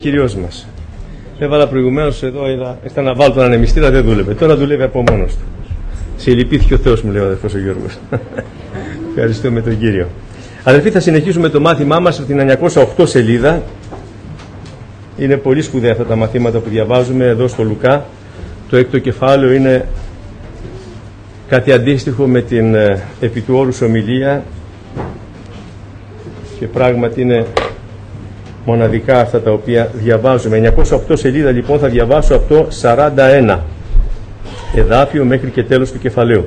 Κύριος μας. Έβαλα προηγουμένως εδώ, ήταν να βάλω τον ανεμιστήρα, δεν δούλευε. Τώρα δουλεύει από μόνος του. Σε λυπήθηκε ο Θεός, μου λέει ο αδερφός ο Γιώργος. Ευχαριστούμε τον Κύριο. Αδερφοί, θα συνεχίσουμε το μάθημά μας από την 908 σελίδα. Είναι πολύ σπουδαία αυτά τα μαθήματα που διαβάζουμε εδώ στο Λουκά. Το έκτο κεφάλαιο είναι κάτι αντίστοιχο με την επί του όρους ομιλία και πράγματι είναι μοναδικά αυτά τα οποία διαβάζουμε. 908 σελίδα λοιπόν, θα διαβάσω από το 41 εδάφιο μέχρι και τέλος του κεφαλαίου.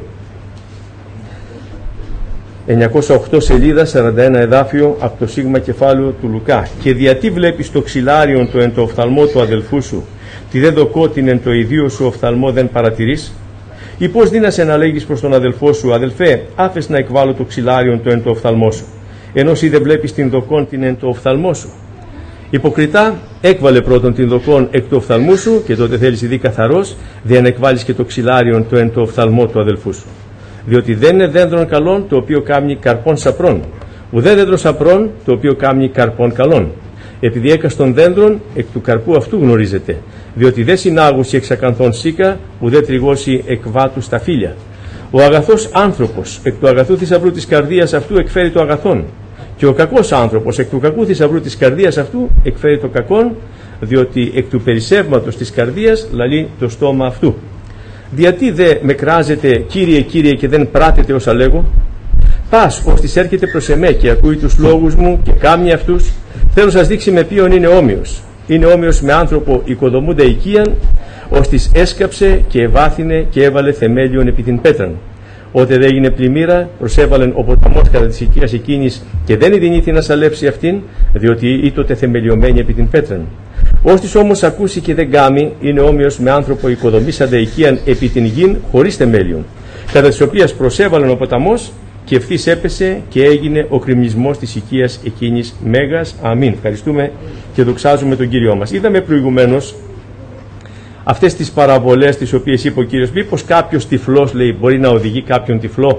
908 σελίδα, 41 εδάφιο από το σίγμα κεφάλαιο του Λουκά. Και γιατί βλέπεις το ξυλάριον το εν το οφθαλμό του αδελφού σου, τη δε δοκότην εν το ιδίο σου οφθαλμό δεν παρατηρείς? Ή πώς δύνασαι να λέγεις προς τον αδελφό σου, αδελφέ, άφες να εκβάλω το ξυλάριον το εν το οφθαλμό σου, ενώ εσύ δεν βλέπεις την δοκόν την εν το οφθαλμό σου? Υποκριτά, έκβαλε πρώτον την δοκόν εκ του οφθαλμού σου, και τότε θέλεις ειδεί καθαρός, δεν εκβάλεις και το ξυλάριον το εν το οφθαλμό του αδελφού σου. Διότι δεν είναι δέντρον καλών το οποίο κάμνει καρπών σαπρών, ουδέ δέντρο σαπρών το οποίο κάμνει καρπών καλών. Επειδή έκαστον δέντρον εκ του καρπού αυτού γνωρίζετε, διότι δεν συνάγουσι εξ ακανθών σίκα, ουδέ τριγώσει εκ βάτου στα φύλλα. Ο αγαθός άνθρωπος εκ του αγαθού θησαυρού της καρδίας αυτού εκφέρει το αγαθόν, και ο κακός άνθρωπος εκ του κακού θησαυρού της καρδίας αυτού εκφέρει το κακόν, διότι εκ του περισσεύματος της καρδίας λαλεί το στόμα αυτού. Γιατί δε με κράζετε, Κύριε, Κύριε, και δεν πράτετε όσα λέγω? Πας ώστις έρχεται προς εμέ και ακούει τους λόγους μου και κάμνει αυτούς. Θέλω σας δείξει με ποιον είναι όμοιος. Είναι όμοιος με άνθρωπο οικοδομούντα οικίαν, ώστις έσκαψε και ευάθυνε και έβαλε θεμέλιον επί την πέτραν. Ότε δε έγινε πλημμύρα, προσέβαλεν ο ποταμός κατά της οικίας εκείνης και δεν ειδηνήθη να σαλέψει αυτήν, διότι ήτοτε θεμελιωμένη επί την πέτραν. Ώστις όμως ακούσει και δεν κάμει, είναι όμοιος με άνθρωπο οικοδομήσαντα οικίαν επί την γην χωρίς θεμέλιον, κατά της οποίας προσέβαλεν ο ποταμός και ευθύς έπεσε και έγινε ο κρημνισμός της οικίας εκείνης μέγας. Αμήν. Ευχαριστούμε και δοξάζουμε τον Κύριό μας. Είδαμε προηγουμένως αυτές τις παραβολές τις οποίες είπε ο Κύριος. Μήπως κάποιος τυφλός, λέει, μπορεί να οδηγεί κάποιον τυφλό?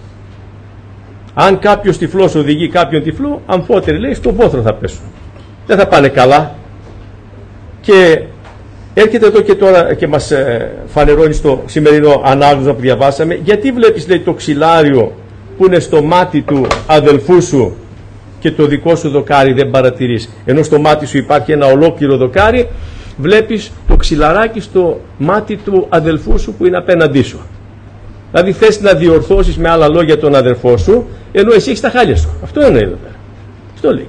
Αν κάποιος τυφλός οδηγεί κάποιον τυφλό, αμφότεροι, λέει, στον βόθρο θα πέσουν. Δεν θα πάνε καλά. Και έρχεται εδώ και τώρα και μας φανερώνει στο σημερινό ανάγνωσμα που διαβάσαμε, γιατί βλέπεις, λέει, το ξυλάριο που είναι στο μάτι του αδελφού σου και το δικό σου δοκάρι δεν παρατηρείς, ενώ στο μάτι σου υπάρχει ένα ολόκληρο δοκάρι, βλέπεις το ξυλαράκι στο μάτι του αδελφού σου που είναι απέναντί σου. Δηλαδή θες να διορθώσεις με άλλα λόγια τον αδελφό σου, ενώ εσύ έχεις τα χάλια σου. Αυτό εννοεί εδώ πέρα. Αυτό λέει.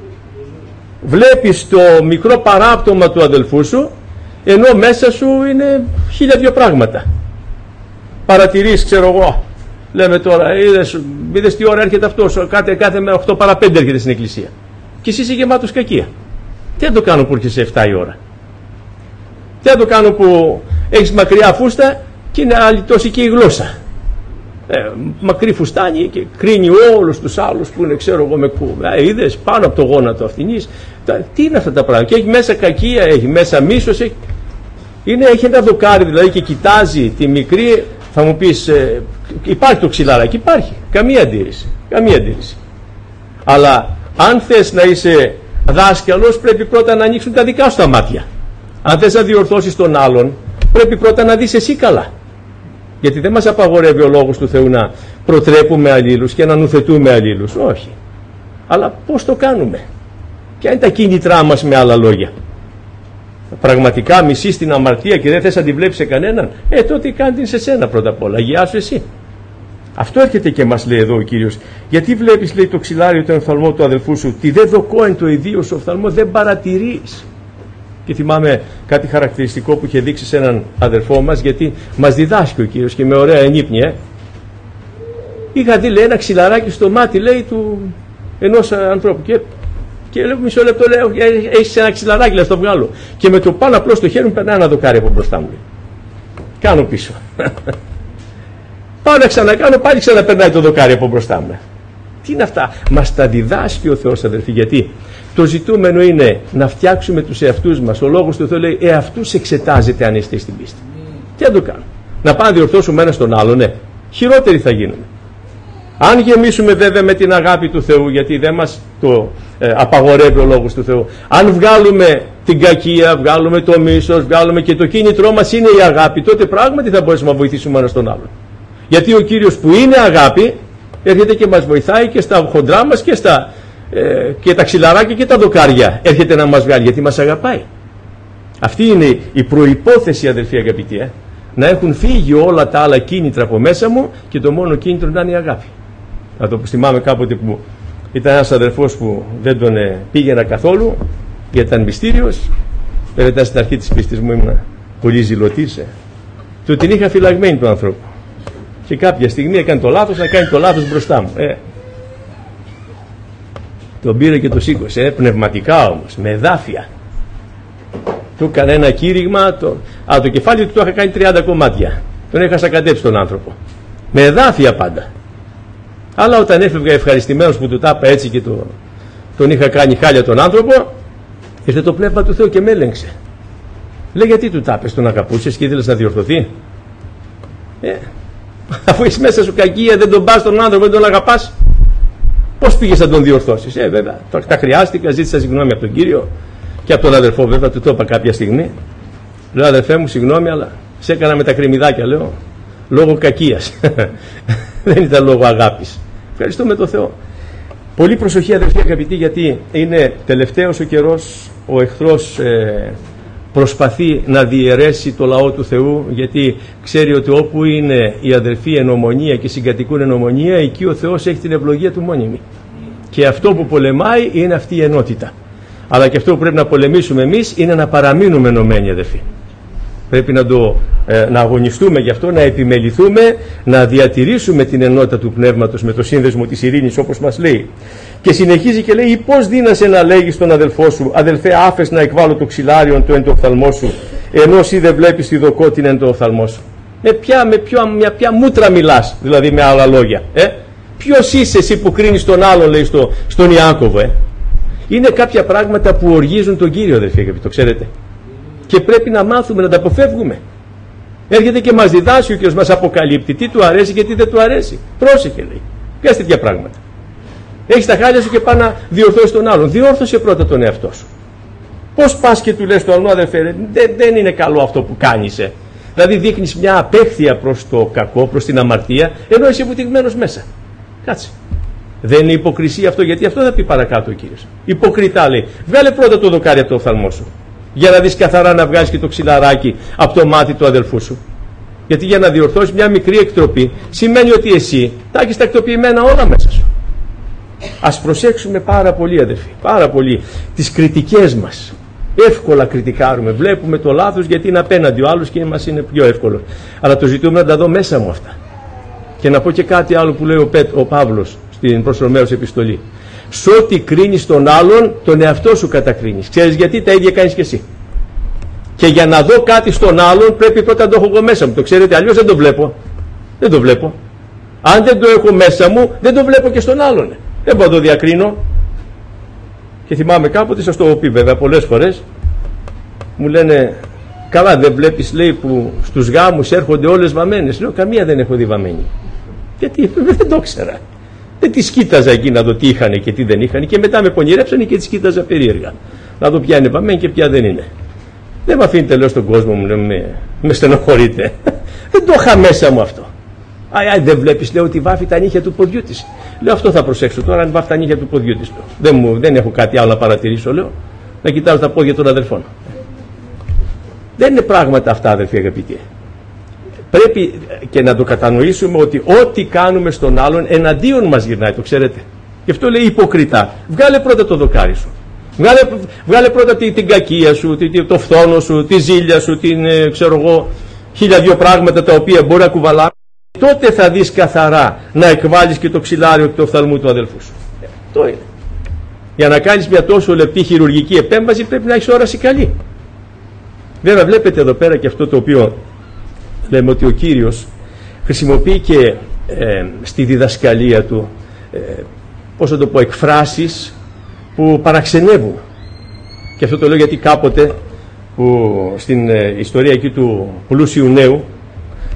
Βλέπεις το μικρό παράπτωμα του αδελφού σου, ενώ μέσα σου είναι 1002 πράγματα. Παρατηρείς, ξέρω εγώ, λέμε τώρα, είδες τι ώρα έρχεται αυτός, κάθε με 8 παρά 5 έρχεται στην εκκλησία. Και εσύ είσαι γεμάτος κακία. Τι θα το κάνω που έρχεσαι 7 η ώρα? Τι θα το κάνω που έχεις μακριά φούστα και είναι άλλη τόση και η γλώσσα? Μακρύ φουστάνι και κρίνει όλους τους άλλους που είναι, ξέρω εγώ, με είδες πάνω από το γόνατο αυτινής. Τι είναι αυτά τα πράγματα? Και έχει μέσα κακία, έχει μέσα μίσος, έχει ένα δοκάρι δηλαδή και κοιτάζει τη μικρή. Θα μου πεις, υπάρχει το ξυλαράκι? Υπάρχει, καμία αντίρρηση, καμία αντίρρηση. Αλλά αν θες να είσαι δάσκαλος, πρέπει πρώτα να ανοίξουν τα δικά σου τα μάτια. Αν θες να διορθώσεις τον άλλον, πρέπει πρώτα να δεις εσύ καλά. Γιατί δεν μας απαγορεύει ο λόγος του Θεού να προτρέπουμε αλλήλους και να νουθετούμε αλλήλους. Όχι. Αλλά πώς το κάνουμε? Ποια είναι τα κίνητρά μας, με άλλα λόγια? Πραγματικά μισείς την αμαρτία και δεν θες να τη βλέπεις σε κανέναν? Τότε κάνει την σε σένα πρώτα απ' όλα. Αγιάσου εσύ. Αυτό έρχεται και μας λέει εδώ ο Κύριος. Γιατί βλέπεις, λέει, το ξυλάριο του οφθαλμό του αδελφού σου, τη δε δοκώ εν το ιδίο σου οφθαλμό δεν παρατηρείς? Και θυμάμαι κάτι χαρακτηριστικό που είχε δείξει σε έναν αδερφό μας, γιατί μας διδάσκει ο Κύριος και με ωραία ενύπνια. Είχα δει, λέει, ένα ξυλαράκι στο μάτι, λέει, του ενός ανθρώπου. Και λέω, μισό λεπτό, λέω, έχεις ένα ξυλαράκι, λέει, στο βγάλω. Και με το πάνω απλό στο χέρι μου περνάει ένα δοκάρι από μπροστά μου. Κάνω πίσω. Πάω να ξανακάνω, πάλι ξαναπερνάει το δοκάρι από μπροστά μου. Τι είναι αυτά? Μας τα διδάσκει ο Θεός, αδερφοί, γιατί το ζητούμενο είναι να φτιάξουμε τους εαυτούς μας. Ο λόγος του Θεού λέει, εαυτούς εξετάζετε αν είστε στην πίστη. Τι να το κάνω? Να πάμε να διορθώσουμε ένα στον άλλο? Ναι. Χειρότεροι θα γίνουμε. Αν γεμίσουμε βέβαια με την αγάπη του Θεού, γιατί δεν μας το απαγορεύει ο λόγος του Θεού, αν βγάλουμε την κακία, βγάλουμε το μίσος, βγάλουμε και το κίνητρό μας είναι η αγάπη, τότε πράγματι θα μπορέσουμε να βοηθήσουμε ένα τον άλλον. Γιατί ο Κύριος που είναι αγάπη έρχεται και μας βοηθάει και στα χοντρά μας και τα ξυλαράκια και τα δοκάρια έρχεται να μας βγάλει, γιατί μας αγαπάει. Αυτή είναι η προϋπόθεση, αδελφοί αγαπητοί, να έχουν φύγει όλα τα άλλα κίνητρα από μέσα μου και το μόνο κίνητρο να είναι η αγάπη. Να το θυμάμαι κάποτε που ήταν ένας αδερφός που δεν τον πήγαινα καθόλου γιατί ήταν μυστήριος. Βέβαια ήταν στην αρχή της πίστης μου, ήμουν πολύ ζηλωτής. Του την είχα φυλαγμένη του ανθρώπου. Και κάποια στιγμή έκανε το λάθος να κάνει το λάθος μπροστά μου. Τον πήρε και το σήκωσε, πνευματικά όμως, με εδάφια. Του έκανε ένα κήρυγμα, το κεφάλι του το είχα κάνει 30 κομμάτια. Τον είχα σακατέψει τον άνθρωπο. Με εδάφια πάντα. Αλλά όταν έφευγα ευχαριστημένος που του τάπα έτσι και τον είχα κάνει χάλια τον άνθρωπο, ήρθε το Πνεύμα του Θεού και με έλεγξε. Λέει, γιατί του τάπες, τον αγαπούσες και ήθελες να διορθωθεί? Αφού είσαι μέσα σου κακία, δεν τον πας τον άνθρωπο, δεν τον αγαπάς, πώς πήγες να τον διορθώσεις? Βέβαια, τα χρειάστηκα, ζήτησα συγγνώμη από τον Κύριο και από τον αδερφό, βέβαια, του το είπα κάποια στιγμή. Λέω, αδερφέ μου, συγγνώμη, αλλά σε έκανα με τα κρεμμυδάκια, λέω, λόγω κακίας. Δεν ήταν λόγω αγάπης. Ευχαριστούμε τον Θεό. Πολύ προσοχή, αδερφοί αγαπητοί, γιατί είναι τελευταίος ο καιρός, ο εχθρός προσπαθεί να διαιρέσει το λαό του Θεού, γιατί ξέρει ότι όπου είναι οι αδερφοί εν ομονία και συγκατοικούν εν ομονία, εκεί ο Θεός έχει την ευλογία του μόνιμη. Και αυτό που πολεμάει είναι αυτή η ενότητα. Αλλά και αυτό που πρέπει να πολεμήσουμε εμείς είναι να παραμείνουμε ενωμένοι, αδερφοί. Πρέπει να αγωνιστούμε γι' αυτό, να επιμεληθούμε, να διατηρήσουμε την ενότητα του πνεύματος με το σύνδεσμο της ειρήνης, όπως μας λέει. Και συνεχίζει και λέει, πώς δύνασε να λέγεις στον αδελφό σου, αδελφέ, άφες να εκβάλω το ξυλάριον του εν το οφθαλμό σου, ενώ εσύ δεν βλέπεις τη δοκότην εν το οφθαλμό σου? Με ποια μούτρα μιλάς, δηλαδή με άλλα λόγια? Ποιος είσαι εσύ που κρίνεις τον άλλον, λέει στον Ιάκωβο? Είναι κάποια πράγματα που οργίζουν τον Κύριο, αδελφοί, το ξέρετε. Και πρέπει να μάθουμε να τα αποφεύγουμε. Έρχεται και μας διδάσκει ο Κύριος, μας αποκαλύπτει τι του αρέσει και τι δεν του αρέσει. Πρόσεχε, λέει. Ποιες τέτοια πράγματα. Έχεις τα χάλια σου και πάει να διορθώσεις τον άλλον. Διόρθωσε πρώτα τον εαυτό σου. Πώς πας και του λες του άλλου, αδερφέ, δεν είναι καλό αυτό που κάνεις. Δηλαδή δείχνεις μια απέχθεια προς το κακό, προς την αμαρτία, ενώ είσαι βουτυγμένος μέσα. Κάτσε. Δεν είναι υποκρισία αυτό, γιατί αυτό θα πει παρακάτω ο Κύριος. Υποκριτά, λέει. Βγάλε πρώτα το δοκάρι από το οφθαλμό σου, για να δεις καθαρά να βγάλεις και το ξυλαράκι από το μάτι του αδελφού σου. Γιατί για να διορθώσεις μια μικρή εκτροπή σημαίνει ότι εσύ τα έχεις τα εκτροποιημένα όλα μέσα σου. Ας προσέξουμε πάρα πολύ, αδελφοί, πάρα πολύ τις κριτικές μας. Εύκολα κριτικάρουμε, βλέπουμε το λάθος γιατί είναι απέναντι ο άλλος και μας είναι πιο εύκολο. Αλλά το ζητούμε να τα δω μέσα μου αυτά. Και να πω και κάτι άλλο που λέει ο Παύλος στην προς Ρωμαίους επιστολή. Σ' ό,τι κρίνεις τον άλλον, τον εαυτό σου κατακρίνεις. Ξέρεις γιατί? Τα ίδια κάνεις και εσύ. Και για να δω κάτι στον άλλον πρέπει πρώτα να το έχω εγώ μέσα μου. Το ξέρετε, αλλιώς δεν το βλέπω. Δεν το βλέπω. Αν δεν το έχω μέσα μου, δεν το βλέπω και στον άλλον. Δεν μπορώ να το διακρίνω. Και θυμάμαι κάποτε, σας το έχω πει βέβαια πολλές φορές, μου λένε, καλά δεν βλέπεις, λέει, που στους γάμους έρχονται όλες βαμμένες? Λέω, καμία δεν έχω δει βαμμένη. Γιατί δεν το ξέρα. Δεν τις κοίταζα εκεί να δω τι είχαν και τι δεν είχαν, και μετά με πονηρέψανε και τις κοίταζα περίεργα. Να δω ποια είναι βαμμένη και ποια δεν είναι. Δεν με αφήνετε, λέω, στον κόσμο μου, με στενοχωρείτε. Δεν το είχα μέσα μου αυτό. Δεν βλέπεις, λέω, ότι βάφει τα νύχια του ποδιού της? Λέω, αυτό θα προσέξω τώρα, αν βάφει τα νύχια του ποδιού της. Δεν έχω κάτι άλλο να παρατηρήσω, λέω, να κοιτάζω τα πόδια των αδελφών. Δεν είναι πράγματα αυτά, αδελφοί αγαπητοί. Πρέπει και να το κατανοήσουμε ότι ό,τι κάνουμε στον άλλον εναντίον μας γυρνάει, το ξέρετε. Γι' αυτό λέει υποκριτά. Βγάλε πρώτα το δοκάρι σου. Βγάλε πρώτα την κακία σου, το φθόνο σου, τη ζήλια σου, ξέρω εγώ, 1002 πράγματα τα οποία μπορεί να κουβαλάμε. Τότε θα δεις καθαρά να εκβάλεις και το ξυλάριο και το οφθαλμού του αδελφού σου. Αυτό είναι. Για να κάνεις μια τόσο λεπτή χειρουργική επέμβαση πρέπει να έχεις όραση καλή. Βέβαια βλέπετε εδώ πέρα και αυτό το οποίο λέμε, ότι ο Κύριος χρησιμοποιεί και στη διδασκαλία του πώς θα το πω, εκφράσεις που παραξενεύουν. Και αυτό το λέω γιατί κάποτε που στην ιστορία εκεί του πλούσιου νέου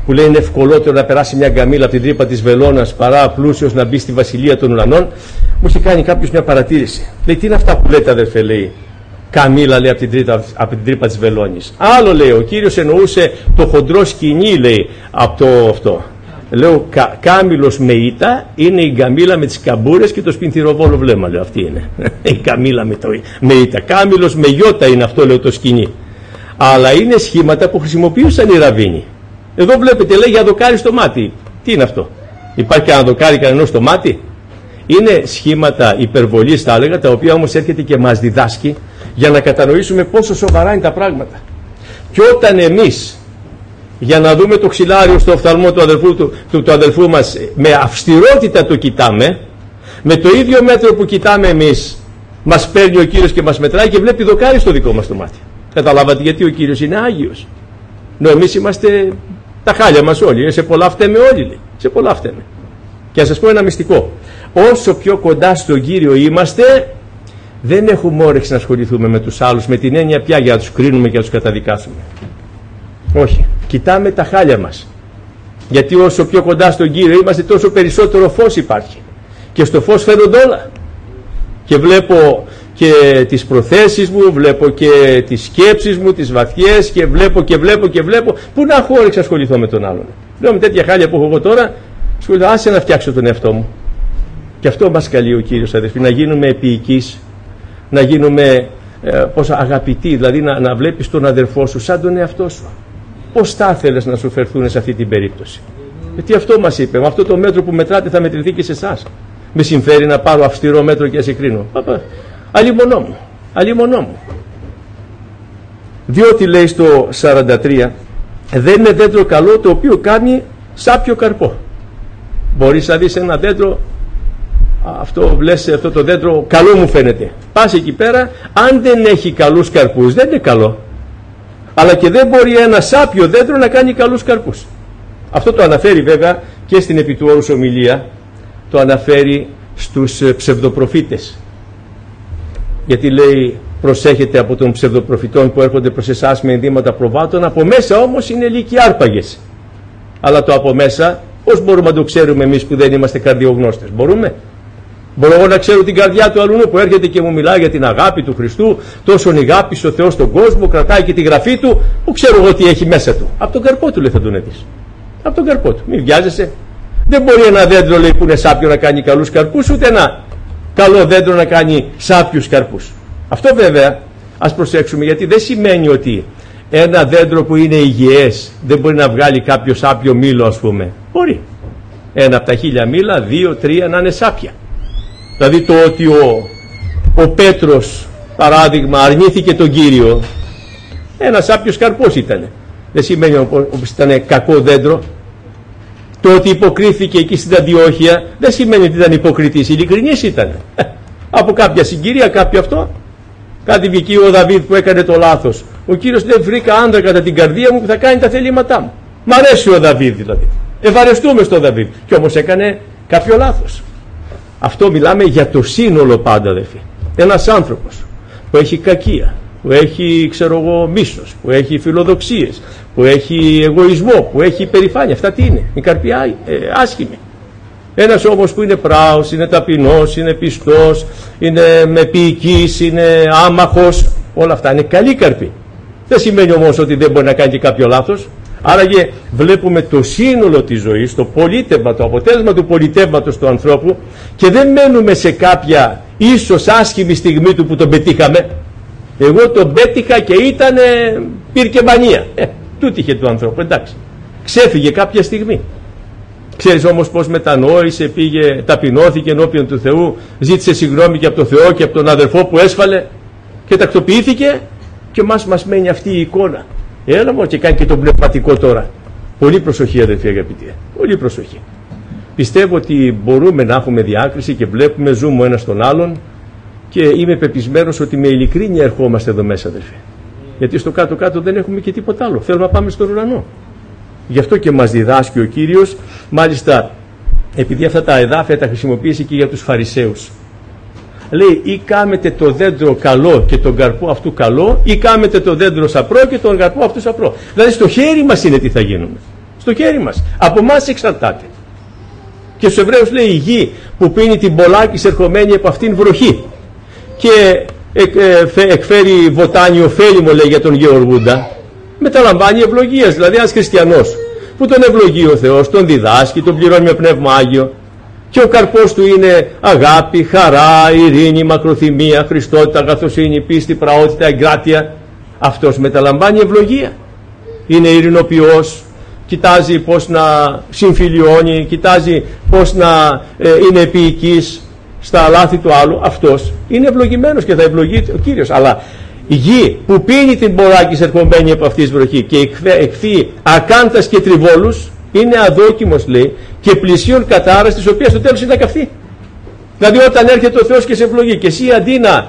που λέει είναι ευκολότερο να περάσει μια γκαμίλα από την τρύπα της βελόνας παρά πλούσιος να μπει στη βασιλεία των ουρανών. Μου είχε κάνει κάποιος μια παρατήρηση. Λέει, τι είναι αυτά που λέτε, αδερφέ, λέει, καμίλα, λέει, από την τρύπα της βελόνης. Άλλο, λέει, ο Κύριος εννοούσε το χοντρό σκηνή, λέει, από το αυτό. Λέω, κάμιλος με ήττα είναι η γκαμίλα με τις καμπούρες και το σπινθυροβόλο βλέμμα, λέω, αυτή είναι. Η καμίλα με ήττα. Κάμιλος με γιώτα είναι αυτό, λέω, το σκηνή. Αλλά είναι σχήματα που χρησιμοποιούσαν οι ραβίνοι. Εδώ βλέπετε, λέει, για δοκάρι στο μάτι. Τι είναι αυτό? Υπάρχει κανένα δοκάρι κανενός στο μάτι? Είναι σχήματα υπερβολής, θα έλεγα, τα οποία όμως έρχεται και μας διδάσκει για να κατανοήσουμε πόσο σοβαρά είναι τα πράγματα. Και όταν εμείς, για να δούμε το ξυλάριο στο οφθαλμό του αδελφού μας, με αυστηρότητα το κοιτάμε, με το ίδιο μέτρο που κοιτάμε εμείς, μας παίρνει ο Κύριος και μας μετράει και βλέπει δοκάρι στο δικό μας το μάτι. Καταλάβατε γιατί ο Κύριος είναι Άγιος? Εμείς είμαστε τα χάλια μας όλοι. Σε πολλά φταίμε όλοι, λέει. Σε πολλά φταίμε. Και να σας πω ένα μυστικό. Όσο πιο κοντά στον Κύριο είμαστε, δεν έχουμε όρεξη να ασχοληθούμε με τους άλλους, με την έννοια πια για να τους κρίνουμε και να τους καταδικάσουμε. Όχι. Κοιτάμε τα χάλια μας. Γιατί όσο πιο κοντά στον Κύριο είμαστε, τόσο περισσότερο φως υπάρχει. Και στο φως φαίνονται όλα. Και βλέπω και τις προθέσεις μου, βλέπω και τις σκέψεις μου, τις βαθιές, και βλέπω. Πού να έχω όρεξη να ασχοληθώ με τον άλλον? Λέω, με τέτοια χάλια που έχω εγώ τώρα, άσε να φτιάξω τον εαυτό μου. Και αυτό μας καλεί ο Κύριος, αδερφοί, να γίνουμε επίοικείς, να γίνουμε αγαπητοί, δηλαδή να βλέπεις τον αδερφό σου σαν τον εαυτό σου. Πώς θα ήθελες να σου φερθούν σε αυτή την περίπτωση? Γιατί αυτό μας είπε, με αυτό το μέτρο που μετράτε θα μετρηθεί και σε εσάς. Με συμφέρει να πάρω αυστηρό μέτρο και να σε κρίνω? Αλλήμονό μου. Διότι, λέει στο 43, δεν είναι δέντρο καλό το οποίο κάνει σάπιο καρπό. Μπορείς να δεις ένα δέντρο, αυτό το δέντρο καλό μου φαίνεται. Πας εκεί πέρα, αν δεν έχει καλούς καρπούς, δεν είναι καλό. Αλλά και δεν μπορεί ένα σάπιο δέντρο να κάνει καλούς καρπούς. Αυτό το αναφέρει βέβαια και στην επί του όρους ομιλία, το αναφέρει στους ψευδοπροφήτες. Γιατί λέει, προσέχετε από των ψευδοπροφητών που έρχονται προς εσάς με ενδύματα προβάτων, από μέσα όμως είναι λύκοι άρπαγες. Αλλά το από μέσα, πώς μπορούμε να το ξέρουμε εμείς που δεν είμαστε καρδιογνώστες? Μπορούμε? Μπορώ εγώ να ξέρω την καρδιά του αλλού που έρχεται και μου μιλάει για την αγάπη του Χριστού, τόσον αγάπησε ο Θεός στον κόσμο, κρατάει και τη γραφή του, που ξέρω εγώ τι έχει μέσα του? Από τον καρπό του, λέει, θα τον δεις. Από τον καρπό του. Μην βιάζεσαι. Δεν μπορεί ένα δέντρο, λέει, που είναι σάπιο να κάνει καλούς καρπούς, ούτε ένα καλό δέντρο να κάνει σάπιους καρπούς. Αυτό βέβαια ας προσέξουμε, γιατί δεν σημαίνει ότι ένα δέντρο που είναι υγιές δεν μπορεί να βγάλει κάποιο σάπιο μήλο, ας πούμε. Μπορεί. Ένα από τα 1000 μήλα, 2-3 να είναι σάπια. Δηλαδή το ότι ο Πέτρος, παράδειγμα, αρνήθηκε τον Κύριο, ένα σάπιος καρπός ήταν. Δεν σημαίνει ότι ήταν κακό δέντρο. Το ότι υποκρίθηκε εκεί στην Αντιόχεια δεν σημαίνει ότι ήταν υποκριτής, ειλικρινής ήταν. Από κάποια συγκυρία, κάποιο αυτό, κάτι βγήκε ο Δαβίδ που έκανε το λάθος. Ο Κύριος δεν βρήκα άντρα κατά την καρδία μου που θα κάνει τα θελήματά μου. Μ' αρέσει ο Δαβίδ δηλαδή. Ευαρεστούμε στον Δαβίδ. Κι όμως έκανε κάποιο λάθος. Αυτό μιλάμε για το σύνολο πάντα, αδελφοί. Ένας άνθρωπος που έχει κακία, που έχει, μίσος, που έχει φιλοδοξίες, που έχει εγωισμό, που έχει υπερηφάνεια, αυτά τι είναι? Η καρπιά άσχημη. Ένας όμως που είναι πράος, είναι ταπεινός, είναι πιστός, είναι με ποιικής, είναι άμαχος, όλα αυτά είναι καλή καρπή. Δεν σημαίνει όμως ότι δεν μπορεί να κάνει και κάποιο λάθος. Άραγε βλέπουμε το σύνολο της ζωής, το πολίτευμα, το αποτέλεσμα του πολιτεύματος του ανθρώπου, και δεν μένουμε σε κάποια ίσως άσχημη στιγμή του που τον πετύχαμε. Εγώ τον πέτυχα και πήρε και μανία. Τούτη είχε του ανθρώπου, εντάξει. Ξέφυγε κάποια στιγμή. Ξέρεις όμως πως μετανόησε, πήγε, ταπεινώθηκε ενώπιον του Θεού, ζήτησε συγγνώμη και από τον Θεό και από τον αδερφό που έσφαλε και τακτοποιήθηκε, και μας μένει αυτή η εικόνα. Έλα μου, και κάνει και το πνευματικό τώρα. Πολύ προσοχή, αδερφοί αγαπητοί. Πολύ προσοχή. Πιστεύω ότι μπορούμε να έχουμε διάκριση και βλέπουμε, ζούμε ο ένας τον άλλον, και είμαι πεπισμένος ότι με ειλικρίνεια ερχόμαστε εδώ μέσα, αδερφοί. Γιατί στο κάτω-κάτω δεν έχουμε και τίποτα άλλο. Θέλουμε να πάμε στον ουρανό. Γι' αυτό και μας διδάσκει ο Κύριος, μάλιστα επειδή αυτά τα εδάφια τα χρησιμοποίησε και για τους Φαρισαίους. Λέει, ή κάμετε το δέντρο καλό και τον καρπό αυτού καλό, ή κάμετε το δέντρο σαπρό και τον καρπό αυτού σαπρό. Δηλαδή στο χέρι μας είναι τι θα γίνουμε. Στο χέρι μας. Από εμάς εξαρτάται. Και στους Εβραίους λέει: η γη που πίνει την πολλάκις ερχομένη από αυτήν βροχή και εκφέρει βοτάνι ωφέλιμο, λέει, για τον γεωργούντα, μεταλαμβάνει ευλογίες. Δηλαδή ένας χριστιανός που τον ευλογεί ο Θεός, τον διδάσκει, τον πληρώνει με πνεύμα Άγιο και ο καρπός του είναι αγάπη, χαρά, ειρήνη, μακροθυμία, χριστότητα, αγαθοσύνη, πίστη, πραότητα, εγκράτεια, αυτός μεταλαμβάνει ευλογία. Είναι ειρηνοποιός, κοιτάζει πώς να συμφιλιώνει, κοιτάζει πώς να είναι επίοικης στα λάθη του άλλου. Αυτός είναι ευλογημένος και θα ευλογεί ο Κύριος. Αλλά η γη που πίνει την πολλάκις ερχομένη από αυτής βροχή και εκθεί ακάντας και τριβόλους είναι αδόκιμος, λέει, και πλησίον κατάρας, της οποίας στο τέλος είναι καυτή. Δηλαδή όταν έρχεται ο Θεός και σε ευλογεί και εσύ αντί να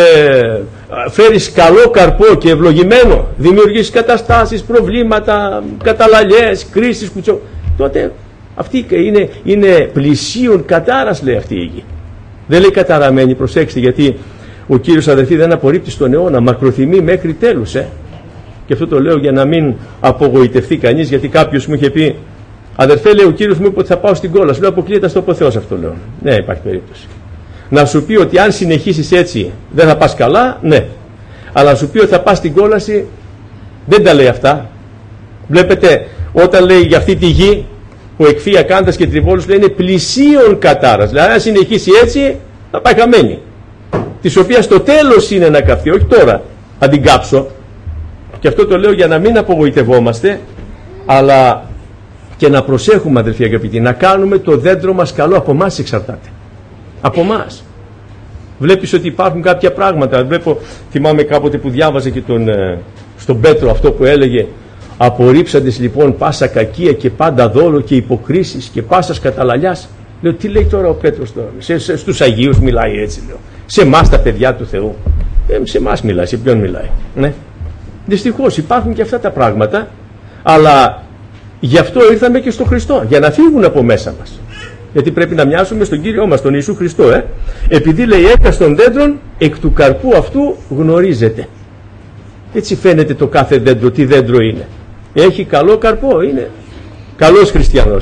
φέρεις καλό καρπό και ευλογημένο, δημιουργείς καταστάσεις, προβλήματα, καταλαλιές, κρίσεις, τότε αυτή είναι πλησίον κατάρας, λέει, αυτή η γη. Δεν λέει καταραμένη, προσέξτε, γιατί ο Κύριος, αδερφοί, δεν απορρίπτει στον αιώνα, μακροθυμεί μέχρι τέλους. Και αυτό το λέω για να μην απογοητευτεί κανείς, γιατί κάποιος μου είχε πει: αδερφέ, λέει, ο Κύριος μου είπε ότι θα πάω στην κόλαση. Λέω: αποκλείεται, στο πω Θεός αυτό, λέω. Ναι, υπάρχει περίπτωση. Να σου πει ότι αν συνεχίσεις έτσι δεν θα πας καλά, ναι. Αλλά να σου πει ότι θα πας στην κόλαση, δεν τα λέει αυτά. Βλέπετε, όταν λέει για αυτή τη γη που εκφύει ακάντας και τριβόλους, λέει είναι πλησίον κατάρας. Δηλαδή αν συνεχίσει έτσι θα πάει χαμένη. Της οποίας το τέλος είναι να καυθεί, όχι τώρα θα την κάψω. Και αυτό το λέω για να μην απογοητευόμαστε, αλλά και να προσέχουμε, αδελφοί αγαπητοί, να κάνουμε το δέντρο μας καλό. Από εμάς εξαρτάται. Από εμάς. Βλέπεις ότι υπάρχουν κάποια πράγματα. Θυμάμαι κάποτε που διάβαζε και στον Πέτρο αυτό που έλεγε: απορρίψαντες λοιπόν πάσα κακία και πάντα δόλο και υποκρίσεις και πάσας καταλαλιάς. Λέω: τι λέει τώρα ο Πέτρος τώρα? Στους Αγίους μιλάει έτσι, λέω. Σε εμάς τα παιδιά του Θεού. Σε εμάς μιλάει, σε ποιον μιλάει? Ναι. Δυστυχώς υπάρχουν και αυτά τα πράγματα, αλλά γι' αυτό ήρθαμε και στο Χριστό, για να φύγουν από μέσα μας. Γιατί πρέπει να μοιάσουμε στον Κύριό μας, τον Ιησού Χριστό. Επειδή λέει έκαστον δέντρων, εκ του καρπού αυτού γνωρίζετε. Έτσι φαίνεται το κάθε δέντρο, τι δέντρο είναι. Έχει καλό καρπό, είναι καλός χριστιανός.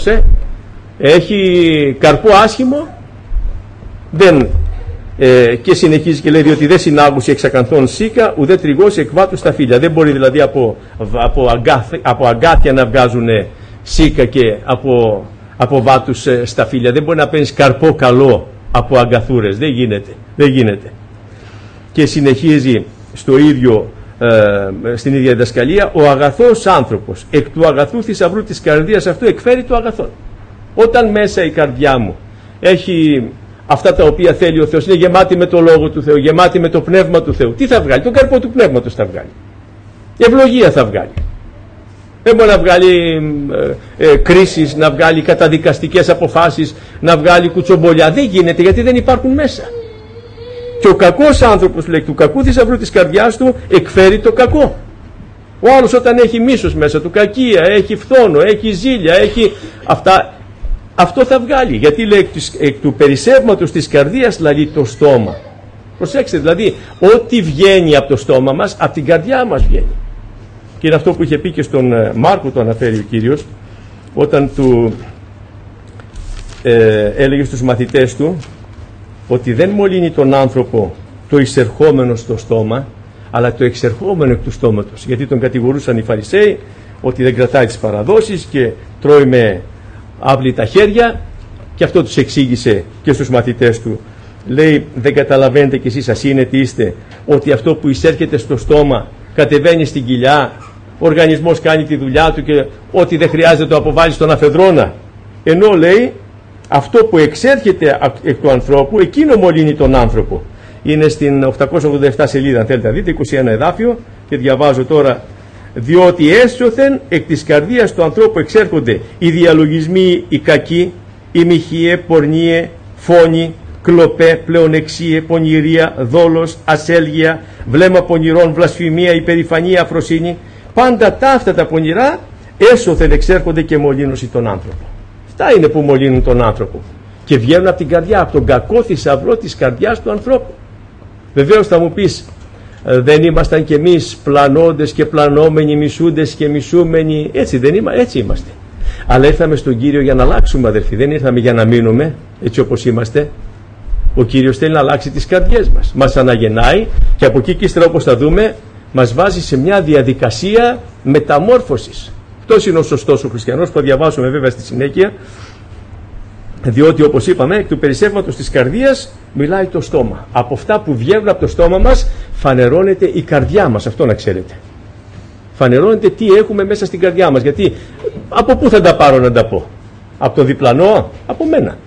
Έχει καρπό άσχημο, δεν. Και συνεχίζει και λέει: διότι δεν συνάγουσε εξακανθών σίκα, ουδέ τριγώσει εκ βάτου στα φύλλα. Δεν μπορεί δηλαδή από αγκάθια να βγάζουν σίκα και από βάτους στα φύλλα. Δεν μπορεί να παίρνεις καρπό καλό από αγκαθούρες. Δεν γίνεται. Δεν γίνεται. Και συνεχίζει στην ίδια διδασκαλία: ο αγαθός άνθρωπος εκ του αγαθού θησαυρού της καρδίας αυτού εκφέρει το αγαθόν. Όταν μέσα η καρδιά μου έχει αυτά τα οποία θέλει ο Θεός, είναι γεμάτη με το Λόγο του Θεού, γεμάτη με το Πνεύμα του Θεού, τι θα βγάλει? Τον καρπό του Πνεύματος θα βγάλει. Ευλογία θα βγάλει. Δεν μπορεί να βγάλει κρίσεις, να βγάλει καταδικαστικές αποφάσεις, να βγάλει κουτσομπολιά. Δεν γίνεται, γιατί δεν υπάρχουν μέσα. Και ο κακός άνθρωπος, λέει, του κακού θησαυρού της καρδιάς του εκφέρει το κακό. Ο άλλος όταν έχει μίσος μέσα του, κακία, έχει φθόνο, έχει ζήλια, έχει αυτά, αυτό θα βγάλει. Γιατί λέει εκ του περισσεύματος της καρδίας λαλεί το στόμα. Προσέξτε, δηλαδή ό,τι βγαίνει από το στόμα μας, από την καρδιά μας βγαίνει. Και είναι αυτό που είχε πει και στον Μάρκο, το αναφέρει ο Κύριος, όταν του έλεγε στους μαθητές του ότι δεν μολύνει τον άνθρωπο το εισερχόμενο στο στόμα, αλλά το εξερχόμενο εκ του στόματος. Γιατί τον κατηγορούσαν οι Φαρισαίοι ότι δεν κρατάει τις παραδόσεις και τρώει με άπλυτα χέρια, και αυτό τους εξήγησε και στους μαθητές του. Λέει: δεν καταλαβαίνετε κι εσείς, ασύνετοι είστε, ότι αυτό που εισέρχεται στο στόμα κατεβαίνει στην κοιλιά, ο οργανισμός κάνει τη δουλειά του και ό,τι δεν χρειάζεται το αποβάλλει στον αφεδρόνα. Ενώ λέει αυτό που εξέρχεται εκ του ανθρώπου, εκείνο μολύνει τον άνθρωπο. Είναι στην 887 σελίδα, αν θέλετε να δείτε, 21 εδάφιο, και διαβάζω τώρα: διότι έσωθεν εκ της καρδίας του ανθρώπου εξέρχονται οι διαλογισμοί οι κακοί, οι μοιχείε, πορνίε, φόνοι, κλοπέ, πλεονεξίε, πονηρία, δόλος, ασέλγεια, βλέμμα πονηρών, βλασφημία, υπερηφανία, αφροσύνη. Πάντα αυτά τα πονηρά έσωθεν εξέρχονται και μολύνωση τον άνθρωπο. Αυτά είναι που μολύνουν τον άνθρωπο και βγαίνουν από την καρδιά, από τον κακό θησαυρό της καρδιάς του ανθρώπου. Βεβαίως θα μου πεις, δεν ήμασταν κι εμείς πλανώντες και πλανόμενοι, μισούντες και μισούμενοι? Έτσι δεν είμαστε? Έτσι είμαστε. Αλλά ήρθαμε στον Κύριο για να αλλάξουμε, αδελφοί. Δεν ήρθαμε για να μείνουμε έτσι όπως είμαστε. Ο Κύριος θέλει να αλλάξει τις καρδιές μας. Μας αναγεννάει και από εκεί και ύστερα, όπως θα δούμε, μας βάζει σε μια διαδικασία μεταμόρφωσης. Αυτός είναι ο σωστός ο χριστιανός, που θα διαβάσουμε βέβαια στη συνέχεια, διότι όπως είπαμε, εκ του περισσεύματος της καρδίας μιλάει το στόμα. Από αυτά που βγαίνουν από το στόμα μας φανερώνεται η καρδιά μας, αυτό να ξέρετε. Φανερώνεται τι έχουμε μέσα στην καρδιά μας. Γιατί από πού θα τα πάρω να τα πω? Από το διπλανό? Από μένα.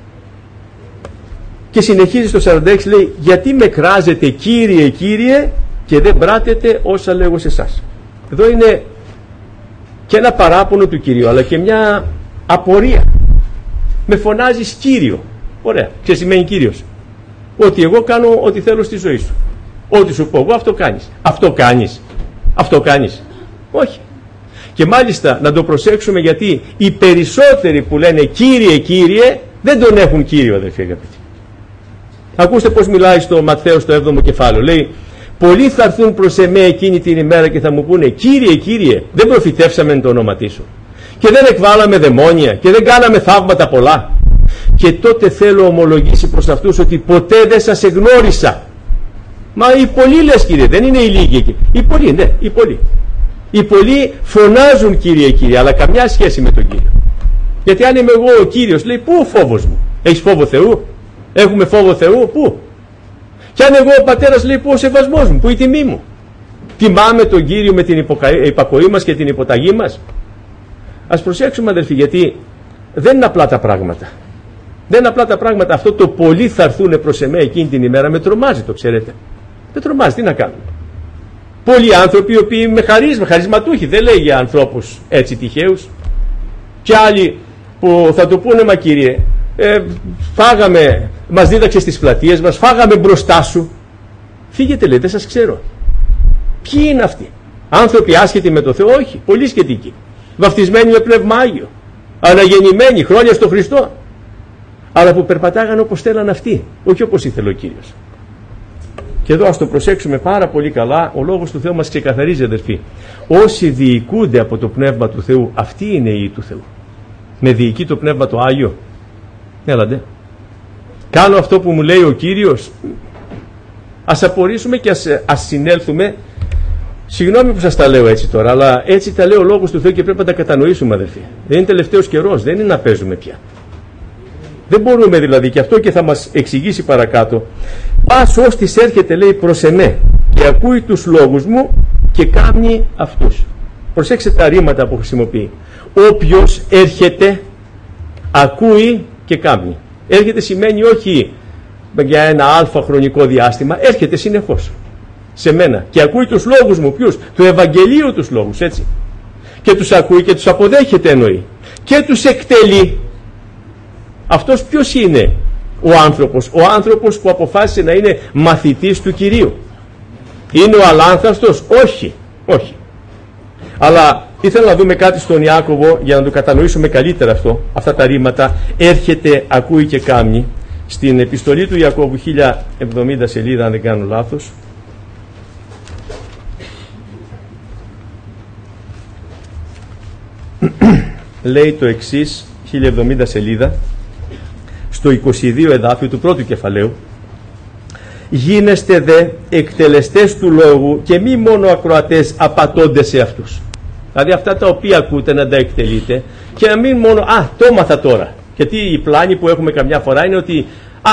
Και συνεχίζει στο 46, λέει, γιατί με κράζετε Κύριε, Κύριε, και δεν πράτετε όσα λέγω σε εσάς. Εδώ είναι και ένα παράπονο του Κυρίου, αλλά και μια απορία. Με φωνάζεις Κύριο. Ωραία, τι σημαίνει Κύριος? Ότι εγώ κάνω ό,τι θέλω στη ζωή σου. Ό,τι σου πω εγώ, αυτό κάνεις. Αυτό κάνεις? Αυτό κάνεις? Όχι. Και μάλιστα να το προσέξουμε, γιατί οι περισσότεροι που λένε Κύριε, Κύριε, δεν τον έχουν Κύριο, αδελφοί αγαπητοί. Ακούστε πως μιλάει στο Ματθαίο στο 7ο κεφάλαιο. Λέει, πολλοί θα έρθουν προς εμέ εκείνη την ημέρα και θα μου πούνε, Κύριε, Κύριε, δεν προφητεύσαμε εν το όνομα σου, και δεν εκβάλαμε δαιμόνια και δεν κάναμε θαύματα πολλά? Και τότε θέλω ομολογήσει προς αυτούς ότι ποτέ δεν σας εγνώρισα. Μα οι πολλοί, λες, Κύριε, δεν είναι οι λίγοι εκεί. Οι πολλοί, ναι, οι πολλοί. Οι πολλοί φωνάζουν Κύριε, Κύριε, αλλά καμιά σχέση με τον Κύριο. Γιατί αν είμαι εγώ ο Κύριος, λέει, πού ο φόβος μου? Έχεις φόβο Θεού? Έχουμε φόβο Θεού? Πού? Και αν εγώ ο πατέρας, λέει, πού ο σεβασμός μου? Πού η τιμή μου? Τιμάμε τον Κύριο με την υπακοή μας και την υποταγή μας? Ας προσέξουμε, αδελφοί, γιατί δεν είναι απλά τα πράγματα. Δεν είναι απλά τα πράγματα. Αυτό το πολλοί θα έρθουν προς εμέ εκείνη την ημέρα με τρομάζει, το ξέρετε. Δεν τρομάζει, τι να κάνουμε? Πολλοί άνθρωποι οι οποίοι με χαρισματούχοι, δεν λέει για ανθρώπους έτσι τυχαίους. Και άλλοι που θα του πούνε, μα Κύριε, φάγαμε, μας δίδαξες στις πλατείες μας, φάγαμε μπροστά σου. Φύγετε, λέει, δεν σας ξέρω. Ποιοι είναι αυτοί? Άνθρωποι άσχετοι με το Θεό? Όχι, πολύ σχετικοί. Βαφτισμένοι με Πνεύμα Άγιο, αναγεννημένοι χρόνια στο Χριστό, αλλά που περπατάγαν όπως θέλαν αυτοί, όχι όπως ήθελε ο Κύριος. Και εδώ ας το προσέξουμε πάρα πολύ καλά. Ο λόγος του Θεού μας ξεκαθαρίζει, αδερφοί. Όσοι διοικούνται από το Πνεύμα του Θεού, αυτοί είναι οι του Θεού. Με διοικεί το Πνεύμα το Άγιο? Έλατε. Κάνω αυτό που μου λέει ο Κύριος? Ας απορρίσουμε και ας συνέλθουμε. Συγγνώμη που σας τα λέω έτσι τώρα, αλλά έτσι τα λέει ο λόγος του Θεού και πρέπει να τα κατανοήσουμε, αδελφοί. Δεν είναι τελευταίος καιρός, δεν είναι να παίζουμε πια. Δεν μπορούμε δηλαδή, και αυτό και θα μας εξηγήσει παρακάτω. Πας ώστις έρχεται, λέει, προς εμέ και ακούει τους λόγους μου και κάνει αυτούς. Προσέξτε τα ρήματα που χρησιμοποιεί. Όποιος έρχεται, ακούει και κάνει. Έρχεται σημαίνει όχι για ένα αλφα χρονικό διάστημα, έρχεται συνεχώς σε μένα και ακούει τους λόγους μου. Ποιους? Του Ευαγγελίου τους λόγους, έτσι. Και τους ακούει και τους αποδέχεται, εννοεί. Και τους εκτελεί. Αυτός ποιος είναι? Ο άνθρωπος. Ο άνθρωπος που αποφάσισε να είναι μαθητής του Κυρίου. Είναι ο αλάνθαστος? Όχι, όχι. Αλλά ήθελα να δούμε κάτι στον Ιάκωβο για να το κατανοήσουμε καλύτερα αυτό, αυτά τα ρήματα. Έρχεται, ακούει και κάμνει. Στην επιστολή του Ιακώβου, 1070 σελίδα, αν δεν κάνω λάθος. Λέει το εξής, 1070 σελίδα, στο 22 εδάφιο του πρώτου κεφαλαίου. Γίνεστε δε εκτελεστές του λόγου και μη μόνο ακροατές απατώντες σε αυτούς. Δηλαδή αυτά τα οποία ακούτε να τα εκτελείτε και να μην μόνο το έμαθα τώρα. Γιατί η πλάνη που έχουμε καμιά φορά είναι ότι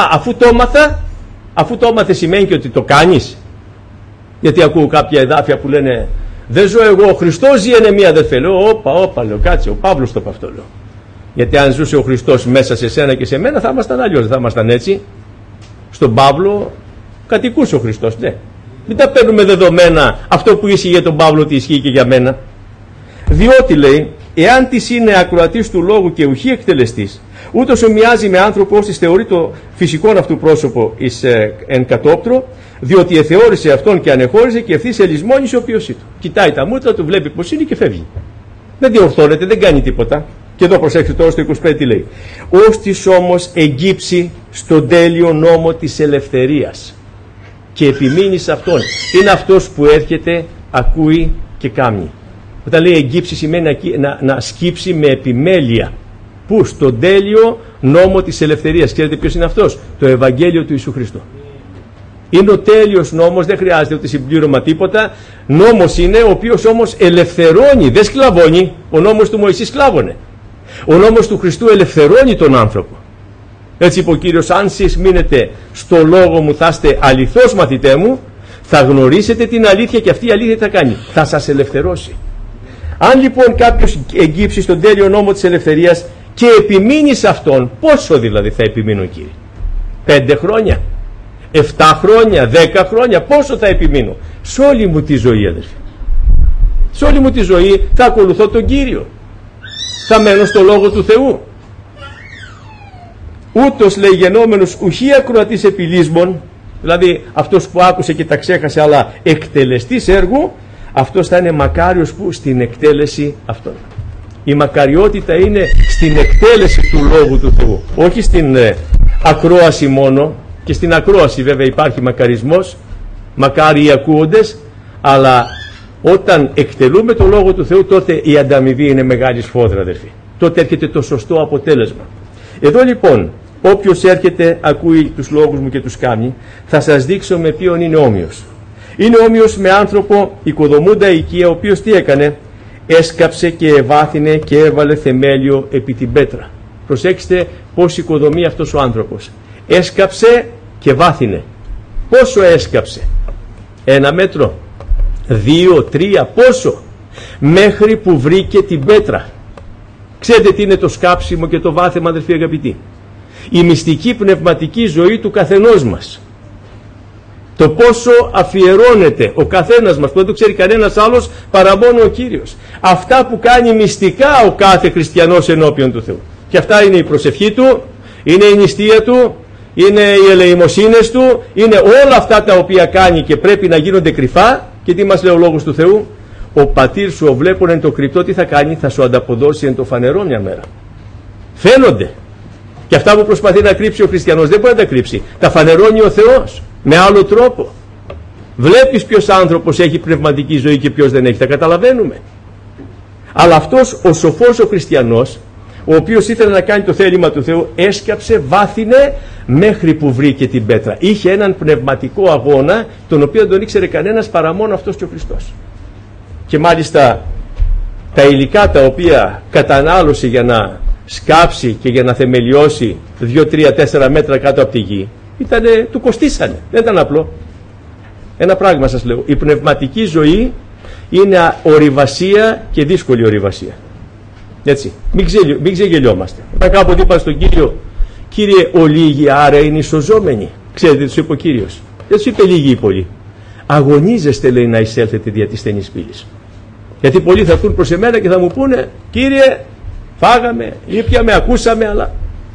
αφού το έμαθε σημαίνει και ότι το κάνεις. Γιατί ακούω κάποια εδάφια που λένε δεν ζω εγώ, ο Χριστός ζει εν εμεί, αδερφέ. Λέω όπα, λέω, κάτσε, ο Παύλος το είπε αυτό, λέω. Γιατί αν ζούσε ο Χριστός μέσα σε σένα και σε μένα θα ήμασταν αλλιώς, θα ήμασταν έτσι. Στον Παύλο κατοικούσε ο Χριστός, ναι. Μην τα παίρνουμε δεδομένα αυτό που ίσχυε για τον Παύλο ότι ισχύει και για μένα. Διότι, λέει, εάν της είναι ακροατής του λόγου και ουχή εκτελεστής, ούτως ομοιάζει με άνθρωπο όσοι θεωρεί το φυσικό αυτού πρόσωπο εις εν κατόπτρο, διότι εθεώρησε αυτόν και ανεχώρισε και ευθύς ελισμόνησε ο οποίος του. Κοιτάει τα μούτρα του, βλέπει πως είναι και φεύγει. Δεν διορθώνεται, δεν κάνει τίποτα. Και εδώ προσέξτε τώρα στο 25 τι λέει. Ώστις όμως εγκύψει στον τέλειο νόμο της ελευθερίας και επιμείνει σε αυτόν. Είναι αυτός που έρχεται, ακούει και κάμνει. Όταν λέει εγκύψει σημαίνει να σκύψει με επιμέλεια. Πού? Στον τέλειο νόμο της ελευθερίας. Ξέρετε ποιος είναι αυτός? Το Ευαγγέλιο του Ιησού Χριστού. Είναι ο τέλειος νόμος, δεν χρειάζεται ούτε συμπλήρωμα τίποτα. Νόμος είναι ο οποίος όμως ελευθερώνει, δεν σκλαβώνει. Ο νόμος του Μωυσή σκλάβωνε. Ο νόμος του Χριστού ελευθερώνει τον άνθρωπο. Έτσι είπε ο Κύριος, αν εσείς μείνετε στο λόγο μου θα είστε αληθώς μαθητέ μου, θα γνωρίσετε την αλήθεια και αυτή η αλήθεια τι θα κάνει? Θα σας ελευθερώσει. Αν λοιπόν κάποιος εγκύψει στον τέλειο νόμο της ελευθερίας και επιμείνει σε αυτόν, πόσο δηλαδή θα επιμείνω, Κύριε? 5 χρόνια, 7 χρόνια, 10 χρόνια, πόσο θα επιμείνω? Σε όλη μου τη ζωή, αδελφοί. Σε όλη μου τη ζωή θα ακολουθώ τον Κύριο. Θα μένω στο λόγο του Θεού. Ούτως λέει γενόμενος ουχή ακροατής επιλύσμων, δηλαδή αυτός που άκουσε και τα ξέχασε αλλά εκτελεστής έργου, αυτός θα είναι μακάριος που στην εκτέλεση αυτών. Η μακαριότητα είναι στην εκτέλεση του Λόγου του Θεού, όχι στην ακρόαση μόνο. Και στην ακρόαση βέβαια υπάρχει μακαρισμός, μακάρι οι ακούοντες, αλλά όταν εκτελούμε το Λόγο του Θεού, τότε η ανταμοιβή είναι μεγάλη σφόδρα, αδερφοί. Τότε έρχεται το σωστό αποτέλεσμα. Εδώ λοιπόν, όποιος έρχεται, ακούει τους λόγους μου και τους κάνει, θα σας δείξω με ποιον είναι όμοιος. Είναι όμοιος με άνθρωπο οικοδομούντα οικία, ο οποίος τι έκανε? Έσκαψε και ευάθυνε και έβαλε θεμέλιο επί την πέτρα. Προσέξτε πώς οικοδομεί αυτός ο άνθρωπος. Έσκαψε και βάθυνε. Πόσο έσκαψε? 1 μέτρο, 2, 3, πόσο? Μέχρι που βρήκε την πέτρα. Ξέρετε τι είναι το σκάψιμο και το βάθεμα, αδελφοί αγαπητοί? Η μυστική πνευματική ζωή του καθενός μας. Το πόσο αφιερώνεται ο καθένας μας, που δεν το ξέρει κανένας άλλος παρά μόνο ο Κύριος. Αυτά που κάνει μυστικά ο κάθε χριστιανός ενώπιον του Θεού. Και αυτά είναι η προσευχή του, είναι η νηστεία του, είναι οι ελεημοσύνες του, είναι όλα αυτά τα οποία κάνει και πρέπει να γίνονται κρυφά. Και τι μας λέει ο Λόγος του Θεού? Ο πατήρ σου ο βλέπων εν το κρυπτό τι θα κάνει? Θα σου ανταποδώσει εν το φανερό μια μέρα. Φαίνονται. Και αυτά που προσπαθεί να κρύψει ο χριστιανός δεν μπορεί να τα κρύψει. Τα φανερώνει ο Θεός με άλλο τρόπο. Βλέπεις ποιος άνθρωπος έχει πνευματική ζωή και ποιος δεν έχει. Τα καταλαβαίνουμε. Αλλά αυτός ο σοφός ο χριστιανός, ο οποίος ήθελε να κάνει το θέλημα του Θεού, έσκαψε, βάθυνε μέχρι που βρήκε την πέτρα. Είχε έναν πνευματικό αγώνα, τον οποίο δεν τον ήξερε κανένας παρά μόνο αυτός και ο Χριστός. Και μάλιστα τα υλικά τα οποία κατανάλωσε για να σκάψει και για να θεμελιώσει 2, 3, 4 μέτρα κάτω από τη γη, του κοστίσανε. Δεν ήταν απλό. Ένα πράγμα σας λέω. Η πνευματική ζωή είναι ορειβασία και δύσκολη ορειβασία. Έτσι. Μην ξεγελιόμαστε. Όταν κάποτε είπα στον Κύριο, Κύριε, ο λίγοι άρα είναι ισοζόμενοι. Ξέρετε τι του είπε ο Κύριος? Δεν του είπε λίγοι ή πολλοί. Αγωνίζεστε, λέει, να εισέλθετε δια της στενής πύλης. Γιατί πολλοί θα έρθουν προς εμένα και θα μου πούνε, Κύριε, φάγαμε, ήπιαμε, ακούσαμε, αλλά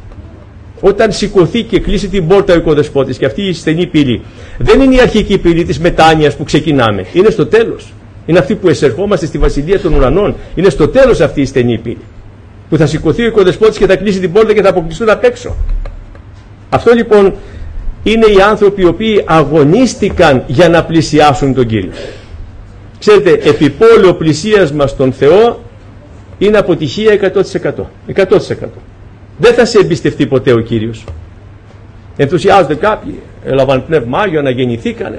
όταν σηκωθεί και κλείσει την πόρτα ο οικοδεσπότης, και αυτή η στενή πύλη δεν είναι η αρχική πύλη της μετάνοιας που ξεκινάμε, είναι στο τέλος. Είναι αυτή που εσερχόμαστε στη βασιλεία των ουρανών. Είναι στο τέλος αυτή η στενή πύλη. Που θα σηκωθεί ο οικοδεσπότης και θα κλείσει την πόρτα και θα αποκλειστούν απ' έξω. Αυτό λοιπόν είναι οι άνθρωποι οι οποίοι αγωνίστηκαν για να πλησιάσουν τον Κύριο. Ξέρετε, επιπόλαιο πλησίασμα στον Θεό είναι αποτυχία 100%. 100%. Δεν θα σε εμπιστευτεί ποτέ ο Κύριος. Ενθουσιάζονται κάποιοι, έλαβαν πνεύμα Άγιο, αναγεννηθήκανε.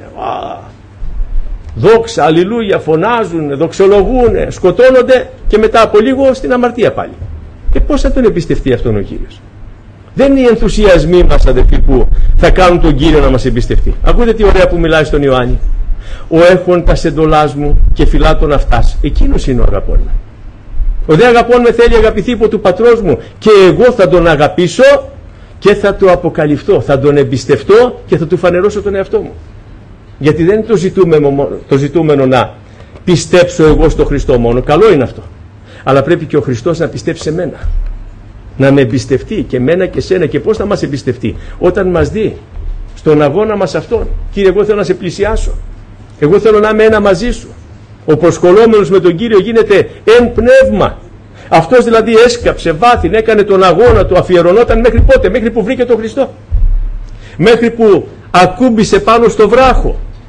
Δόξα, αλληλούια, φωνάζουν, δοξολογούν, σκοτώνονται και μετά από λίγο στην αμαρτία πάλι. Πώς θα τον εμπιστευτεί αυτόν ο Κύριος? Δεν είναι οι ενθουσιασμοί μας, αδελφοί, που θα κάνουν τον Κύριο να μας εμπιστευτεί. Ακούτε τι ωραία που μιλάει στον Ιωάννη. Ο έχων τα εντολάς μου και φυλά τον αυτάς. Εκείνος είναι ο αγαπών με. Ο δε αγαπών με θέλει αγαπηθεί υπό του πατρός μου, και εγώ θα τον αγαπήσω και θα του αποκαλυφθώ, θα τον εμπιστευτώ και θα του φανερώσω τον εαυτό μου. Γιατί δεν είναι το ζητούμενο να πιστέψω εγώ στο Χριστό μόνο. Καλό είναι αυτό. Αλλά πρέπει και ο Χριστός να πιστέψει σε μένα. Να με εμπιστευτεί και μένα και σένα. Και πώς θα μας εμπιστευτεί? Όταν μας δει στον αγώνα μας αυτόν. Κύριε, εγώ θέλω να σε πλησιάσω. Εγώ θέλω να είμαι ένα μαζί σου. Ο προσκολόμενος με τον Κύριο γίνεται εν πνεύμα. Αυτός δηλαδή έσκαψε, βάθυνε, έκανε τον αγώνα του, αφιερωνόταν μέχρι πότε? Μέχρι που βρήκε τον Χριστό. Μέχρι που ακούμπησε πάνω στο βράχο.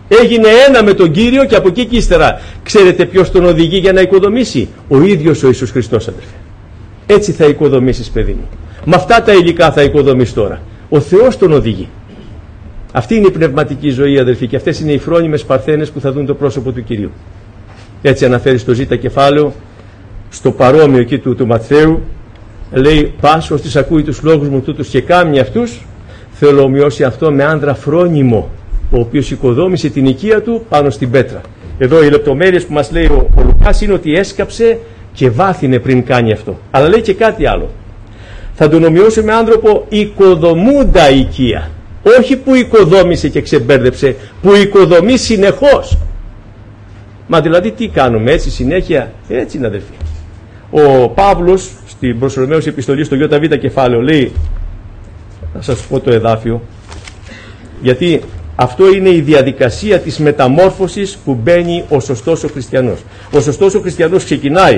Έγινε ένα με τον Κύριο και από εκεί και ύστερα ξέρετε ποιος τον οδηγεί για να οικοδομήσει? Ο ίδιος ο Ιησούς Χριστός, αδερφέ. Έτσι θα οικοδομήσεις, παιδί μου. Με αυτά τα υλικά θα οικοδομείς τώρα. Ο Θεός τον οδηγεί. Αυτή είναι η πνευματική ζωή, αδελφοί, και αυτές είναι οι φρόνιμες παρθένες που θα δουν το πρόσωπο του Κυρίου. Έτσι αναφέρει στο Ζ κεφάλαιο, στο παρόμοιο εκεί του Ματθαίου, λέει: πας ώστις ακούει τους λόγους μου τούτους και κάμνει αυτούς, θέλω ομοιώσει αυτό με άνδρα φρόνιμο, ο οποίος οικοδόμησε την οικία του πάνω στην πέτρα. Εδώ οι λεπτομέρειες που μας λέει ο Λουκάς είναι ότι έσκαψε και βάθινε πριν κάνει αυτό. Αλλά λέει και κάτι άλλο. Θα τον ομοιώσει με άνθρωπο οικοδομούντα οικία. Όχι που οικοδόμησε και ξεμπέρδεψε, που οικοδομεί συνεχώς. Μα δηλαδή τι κάνουμε έτσι συνέχεια? Έτσι είναι, αδελφοί. Ο Παύλος στην προς Ρωμαίους επιστολή στο ΙΒ κεφάλαιο λέει, να σας πω το εδάφιο, γιατί αυτό είναι η διαδικασία της μεταμόρφωσης που μπαίνει ο σωστός ο χριστιανός. Ο σωστός ο χριστιανός ξεκινάει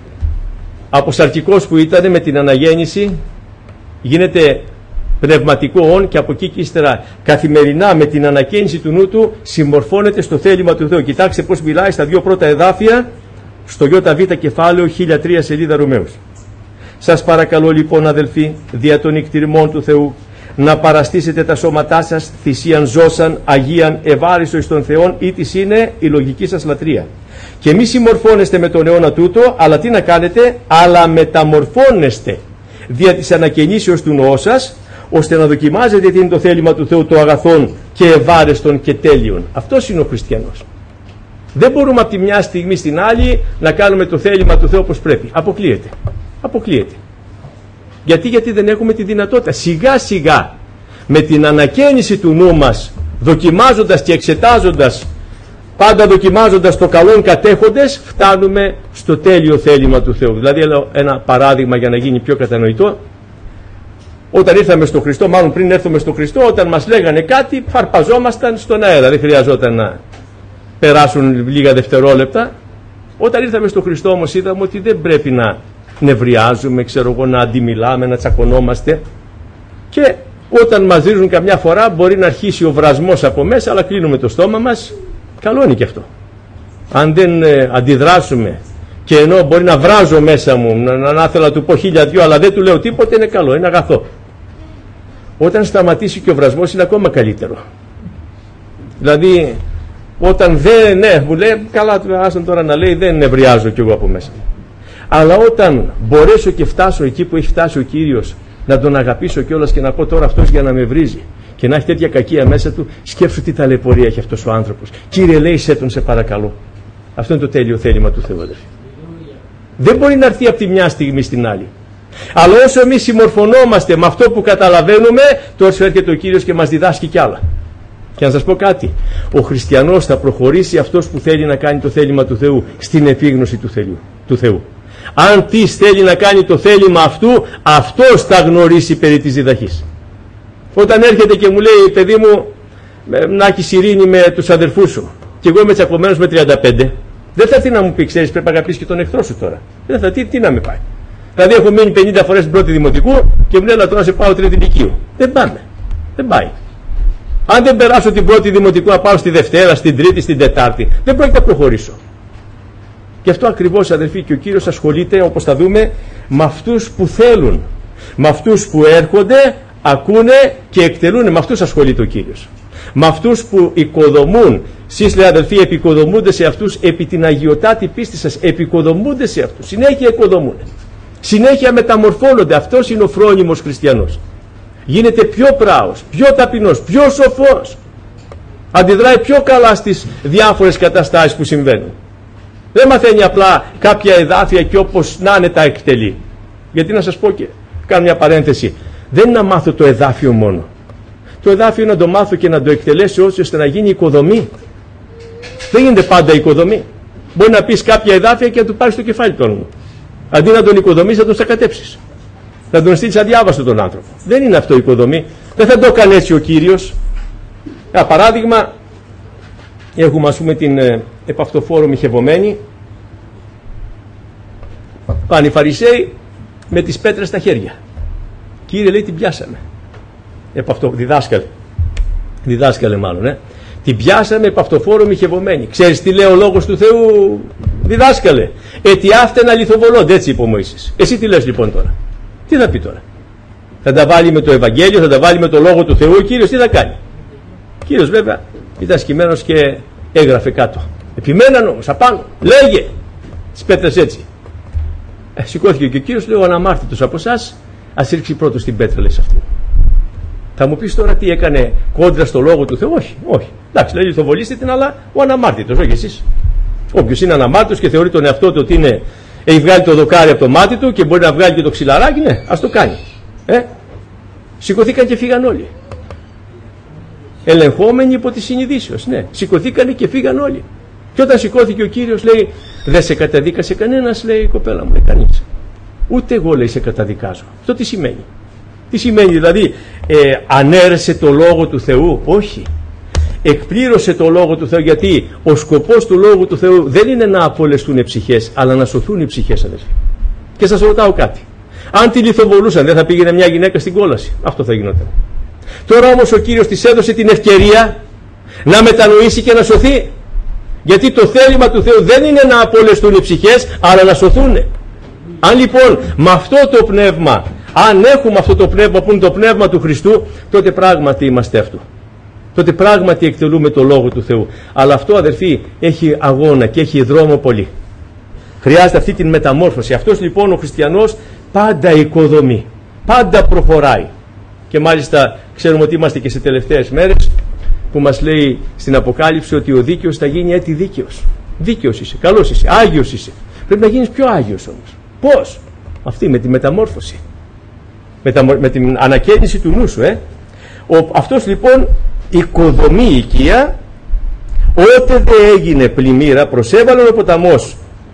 από σαρκικός που ήταν, με την αναγέννηση γίνεται πνευματικό όν, και από εκεί και ύστερα καθημερινά με την ανακαίνιση του νου του συμμορφώνεται στο θέλημα του Θεού. Κοιτάξτε πώς μιλάει στα δύο πρώτα εδάφια στο ΙΒ κεφάλαιο 1003 σελίδα Ρωμαίους. Σας παρακαλώ λοιπόν, αδελφοί, δια των εκτιρμών του Θεού, να παραστήσετε τα σώματά σας θυσίαν ζώσαν, αγίαν, ευάριστο εις των Θεών, ή της είναι η λογική σας λατρεία. Και μη συμμορφώνεστε με τον αιώνα τούτο, αλλά τι να κάνετε? Αλλά μεταμορφώνεστε δια της ανακαινήσεως του νοός σας, ώστε να δοκιμάζετε τι είναι το θέλημα του Θεού, το αγαθόν και ευάρεστον και τέλειον. Αυτός είναι ο χριστιανός. Δεν μπορούμε από τη μια στιγμή στην άλλη να κάνουμε το θέλημα του Θεού όπως πρέπει. Αποκλείεται. Αποκλείεται. Γιατί δεν έχουμε τη δυνατότητα. Σιγά σιγά με την ανακαίνιση του νου μας, δοκιμάζοντας και εξετάζοντας, πάντα δοκιμάζοντας το καλόν κατέχοντες, φτάνουμε στο τέλειο θέλημα του Θεού. Δηλαδή ένα παράδειγμα για να γίνει πιο κατανοητό. Όταν ήρθαμε στο Χριστό, μάλλον πριν έρθουμε στο Χριστό, όταν μας λέγανε κάτι, φαρπαζόμασταν στον αέρα. Δεν χρειαζόταν να περάσουν λίγα δευτερόλεπτα. Όταν ήρθαμε στο Χριστό όμως είδαμε ότι δεν πρέπει να νευριάζουμε, να αντιμιλάμε, να τσακωνόμαστε, και όταν μας ρίζουν καμιά φορά μπορεί να αρχίσει ο βρασμός από μέσα, αλλά κλείνουμε το στόμα μας. Καλό είναι και αυτό. Αν δεν αντιδράσουμε, και ενώ μπορεί να βράζω μέσα μου, να θέλω να του πω 1002, αλλά δεν του λέω τίποτε, είναι καλό, είναι αγαθό. Όταν σταματήσει και ο βρασμός είναι ακόμα καλύτερο. Δηλαδή όταν δεν, μου λέει καλά, άσον τώρα να λέει, δεν νευριάζω κι εγώ από μέσα. Αλλά όταν μπορέσω και φτάσω εκεί που έχει φτάσει ο Κύριος, να τον αγαπήσω κιόλας και να πω τώρα αυτός για να με βρίζει και να έχει τέτοια κακία μέσα του, σκέψου τι ταλαιπωρία έχει αυτός ο άνθρωπος. Κύριε, λέησέ τον, σε παρακαλώ. Αυτό είναι το τέλειο θέλημα του Θεού, αδερφοί. Δεν μπορεί να έρθει από τη μια στιγμή στην άλλη. Αλλά όσο εμείς συμμορφωνόμαστε με αυτό που καταλαβαίνουμε, τόσο έρχεται ο Κύριος και μας διδάσκει κι άλλα. Και να σας πω κάτι, ο χριστιανός θα προχωρήσει αυτός που θέλει να κάνει το θέλημα του Θεού στην επίγνωση του Θεού. Αν της θέλει να κάνει το θέλημα αυτού, αυτός θα γνωρίσει περί της διδαχής. Όταν έρχεται και μου λέει, παιδί μου, να έχεις ειρήνη με τους αδερφούς σου, και εγώ είμαι τσακωμένος με 35, δεν θα έρθει να μου πει, ξέρεις, πρέπει να αγαπήσεις και τον εχθρό σου τώρα. Δεν θα, τι να με πάει. Δηλαδή έχω μείνει 50 φορές στην πρώτη δημοτικού και μου λέει, να τώρα σε πάω τρίτη λυκείου. Δεν πάμε. Δεν πάει. Αν δεν περάσω την πρώτη δημοτικού, να πάω στη Δευτέρα, στην Τρίτη, στην Τετάρτη, δεν πρόκειται να προχωρήσω. Γι' αυτό ακριβώς, αδελφοί, και ο Κύριος ασχολείται, όπως θα δούμε, με αυτούς που θέλουν, με αυτούς που έρχονται, ακούνε και εκτελούν. Με αυτούς ασχολείται ο Κύριος. Με αυτούς που οικοδομούν. Σεις, λέει, αδελφοί, επικοδομούνται σε αυτούς επί την αγιωτάτη πίστη σας. Επικοδομούνται σε αυτούς. Συνέχεια οικοδομούν. Συνέχεια μεταμορφώνονται. Αυτός είναι ο φρόνιμος χριστιανός. Γίνεται πιο πράος, πιο ταπεινός, πιο σοφός. Αντιδράει πιο καλά στις διάφορες καταστάσεις που συμβαίνουν. Δεν μαθαίνει απλά κάποια εδάφια και όπως να είναι τα εκτελεί. Γιατί να σας πω, και κάνω μια παρένθεση, δεν είναι να μάθω το εδάφιο μόνο. Το εδάφιο είναι να το μάθω και να το εκτελέσω ώστε να γίνει οικοδομή. Δεν γίνεται πάντα οικοδομή. Μπορεί να πεις κάποια εδάφια και να του πάρεις το κεφάλι του άλλου. Αντί να τον οικοδομήσεις, να τον σακατέψεις. Να τον στείλεις αδιάβαστο τον άνθρωπο. Δεν είναι αυτό οικοδομή. Δεν θα το έκανε έτσι ο Κύριος. Για παράδειγμα, έχουμε ας πούμε την επαυτοφόρο μοιχευωμένη. Πάνε οι Φαρισαίοι με τις πέτρες στα χέρια. Κύριε, λέει, την πιάσαμε. Διδάσκαλε μάλλον. Την πιάσαμε επαυτοφόρο μοιχευωμένη. Ξέρεις τι λέει ο λόγος του Θεού, διδάσκαλε? Αιτιάφτενα λιθοβολώνται, έτσι είπε ο Μωυσής. Εσύ τι λες λοιπόν τώρα? Τι θα πει τώρα? Θα τα βάλει με το Ευαγγέλιο, θα τα βάλει με το λόγο του Θεού? Ο Κύριος τι θα κάνει? Ο Κύριος βέβαια ήταν σκυμμένος και έγραφε κάτω. Επιμέναν όμως απάνω, λέγε τις πέτρες έτσι. Σηκώθηκε και ο Κύριος, λέει, ο αναμάρτητος από εσάς ας ρίξει πρώτος την πέτρα, λέει, σε αυτήν. Θα μου πεις τώρα τι έκανε κόντρα στο λόγο του Θεού? Όχι, όχι. Εντάξει, λέει, λιθοβολήστε την, αλλά ο αναμάρτητος, όχι εσείς. Όποιος είναι αναμάρτητος και θεωρεί τον εαυτό του ότι είναι, έχει βγάλει το δοκάρι από το μάτι του και μπορεί να βγάλει και το ξυλαράκι, ναι, ας το κάνει. Σηκωθήκαν και φύγαν όλοι. Ελεγχόμενοι υπό τη συνειδήσεως, ναι. Σηκωθήκαν και φύγαν όλοι. Και όταν σηκώθηκε ο Κύριος, λέει, δεν σε καταδίκασε κανένας, λέει, η κοπέλα μου, κανείς. Ούτε εγώ, λέει, σε καταδικάζω. Αυτό τι σημαίνει? Τι σημαίνει δηλαδή? Ανέρεσε το λόγο του Θεού? Όχι. Εκπλήρωσε το λόγο του Θεού, γιατί ο σκοπός του λόγου του Θεού δεν είναι να απολεστούν οι ψυχές, αλλά να σωθούν οι ψυχές, αδελφοί. Και σας ρωτάω κάτι. Αν τη λιθοβολούσαν, δεν θα πήγαινε μια γυναίκα στην κόλαση? Αυτό θα γινόταν. Τώρα όμως ο Κύριος της έδωσε την ευκαιρία να μετανοήσει και να σωθεί. Γιατί το θέλημα του Θεού δεν είναι να απολεστούν οι ψυχές, αλλά να σωθούν. Αν λοιπόν με αυτό το πνεύμα, αν έχουμε αυτό το πνεύμα που είναι το πνεύμα του Χριστού, τότε πράγματι είμαστε αυτού. Τότε πράγματι εκτελούμε το λόγο του Θεού. Αλλά αυτό, αδερφοί, έχει αγώνα και έχει δρόμο πολύ. Χρειάζεται αυτή την μεταμόρφωση. Αυτός λοιπόν ο χριστιανός πάντα οικοδομεί, πάντα προχωράει. Και μάλιστα ξέρουμε ότι είμαστε και σε τελευταίες μέρες που μας λέει στην Αποκάλυψη ότι ο δίκαιος θα γίνει έτη δίκαιος. Δίκαιος είσαι, καλός είσαι, άγιος είσαι. Πρέπει να γίνεις πιο άγιος όμως. Πώς? Αυτή, με τη μεταμόρφωση. Με την ανακαίνιση του νου σου. Αυτός λοιπόν οικοδομεί οικία. Ότε δεν έγινε πλημμύρα, προσέβαλε ο ποταμός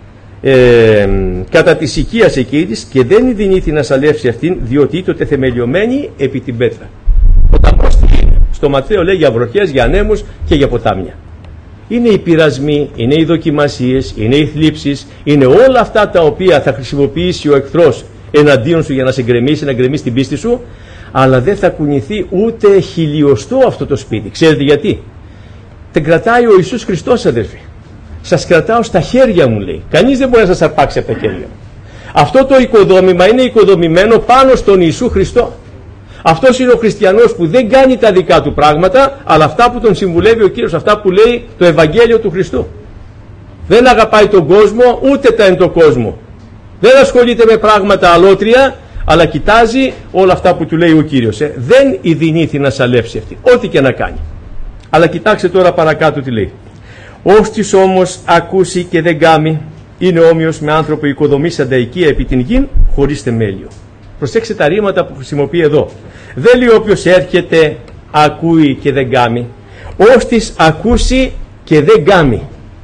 κατά της οικίας εκείνης και δεν ειδηνήθη να σαλεύσει αυτήν, διότι ήτοτε θεμελιωμένη επί την πέτρα. Ποταμός τι είναι? Στο Ματθαίο λέει για βροχές, για ανέμους και για ποτάμια. Είναι οι πειρασμοί, είναι οι δοκιμασίες, είναι οι θλίψεις, είναι όλα αυτά τα οποία θα χρησιμοποιήσει ο εχθρός εναντίον σου για να σε γκρεμίσει, να γκρεμίσει την πίστη σου, αλλά δεν θα κουνηθεί ούτε χιλιοστό αυτό το σπίτι. Ξέρετε γιατί? Την κρατάει ο Ιησούς Χριστός, αδερφοί. Σας κρατάω στα χέρια μου, λέει. Κανείς δεν μπορεί να σας αρπάξει από τα χέρια μου. Αυτό το οικοδόμημα είναι οικοδομημένο πάνω στον Ιησού Χριστό. Αυτός είναι ο χριστιανός που δεν κάνει τα δικά του πράγματα, αλλά αυτά που τον συμβουλεύει ο Κύριος, αυτά που λέει το Ευαγγέλιο του Χριστού. Δεν αγαπάει τον κόσμο, ούτε τα εν το κόσμο. Δεν ασχολείται με πράγματα αλότρια, αλλά κοιτάζει όλα αυτά που του λέει ο Κύριος. Δεν ειδηνήθη να σαλεύσει αυτή, ό,τι και να κάνει. Αλλά κοιτάξτε τώρα παρακάτω τι λέει. Όστις όμως ακούσει και δεν κάμει, είναι όμοιος με άνθρωπο οικοδομήσαντα οικία επί την γην χωρίς θεμέλιο. Προσέξτε τα ρήματα που χρησιμοποιεί εδώ. Δεν λέει όποιος έρχεται, ακούει και δεν κάμει. Όστις ακούσει και δεν κάμει.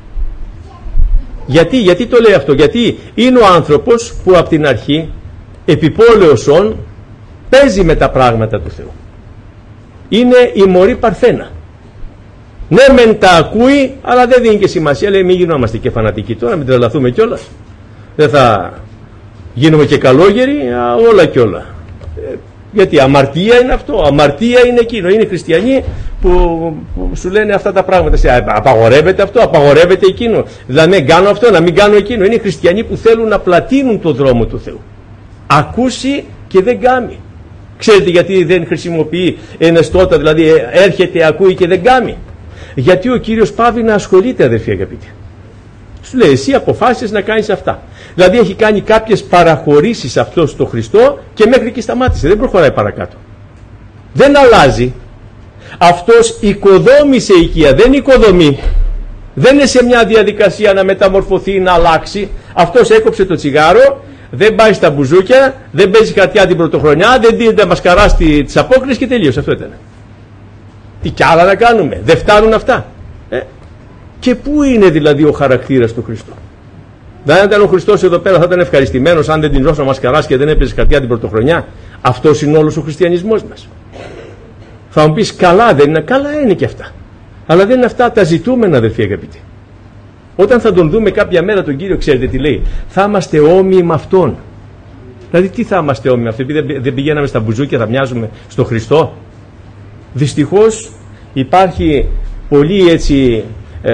Γιατί το λέει αυτό? Γιατί είναι ο άνθρωπος που από την αρχή επιπόλαιος όν παίζει με τα πράγματα του Θεού. Είναι η μωρή παρθένα. Ναι μεν τα ακούει, αλλά δεν δίνει και σημασία. Λέει μην γινόμαστε και φανατικοί τώρα, μην τρελαθούμε κιόλας. Δεν θα γίνουμε και καλόγεροι, όλα κι όλα. Γιατί αμαρτία είναι αυτό, αμαρτία είναι εκείνο. Είναι οι χριστιανοί που σου λένε αυτά τα πράγματα. Απαγορεύεται αυτό, απαγορεύεται εκείνο. Δηλαδή να κάνω αυτό, να μην κάνω εκείνο. Είναι οι χριστιανοί που θέλουν να πλατείνουν το δρόμο του Θεού. Ακούσει και δεν κάμει. Ξέρετε γιατί δεν χρησιμοποιεί ενεστώτα, δηλαδή έρχεται, ακούει και δεν κάμει? Γιατί ο Κύριος πάβει να ασχολείται, αδερφοί αγαπητοί. Σου λέει εσύ αποφάσισες να κάνεις αυτά. Δηλαδή έχει κάνει κάποιες παραχωρήσεις αυτό στο Χριστό και μέχρι εκεί σταμάτησε, δεν προχωράει παρακάτω. Δεν αλλάζει. Αυτός οικοδόμησε οικία, δεν οικοδομεί. Δεν είναι σε μια διαδικασία να μεταμορφωθεί, να αλλάξει. Αυτός έκοψε το τσιγάρο, δεν πάει στα μπουζούκια, δεν παίζει χαρτιά την πρωτοχρονιά, δεν δίνεται μασκαρά της απόκρισης και τελείωσε. Αυτό ήταν. Τι κι άλλα να κάνουμε, δεν φτάνουν αυτά. Και πού είναι δηλαδή ο χαρακτήρας του Χριστού? Δεν ήταν ο Χριστός εδώ πέρα, θα ήταν ευχαριστημένος αν δεν την δώσω μασκαράς και δεν έπαιζε χαρτιά την πρωτοχρονιά? Αυτός είναι όλος ο χριστιανισμός μας. Θα μου πεις καλά δεν είναι? Καλά είναι και αυτά. Αλλά δεν είναι αυτά τα ζητούμενα, αδελφοί αγαπητοί. Όταν θα τον δούμε κάποια μέρα τον Κύριο, ξέρετε τι λέει? Θα είμαστε όμοιοι με Αυτόν. Δηλαδή τι θα είμαστε όμοιοι με Αυτόν? Επειδή δεν πηγαίναμε στα μπουζούκια θα μοιάζουμε στο Χριστό? Δυστυχώς υπάρχει πολύ έτσι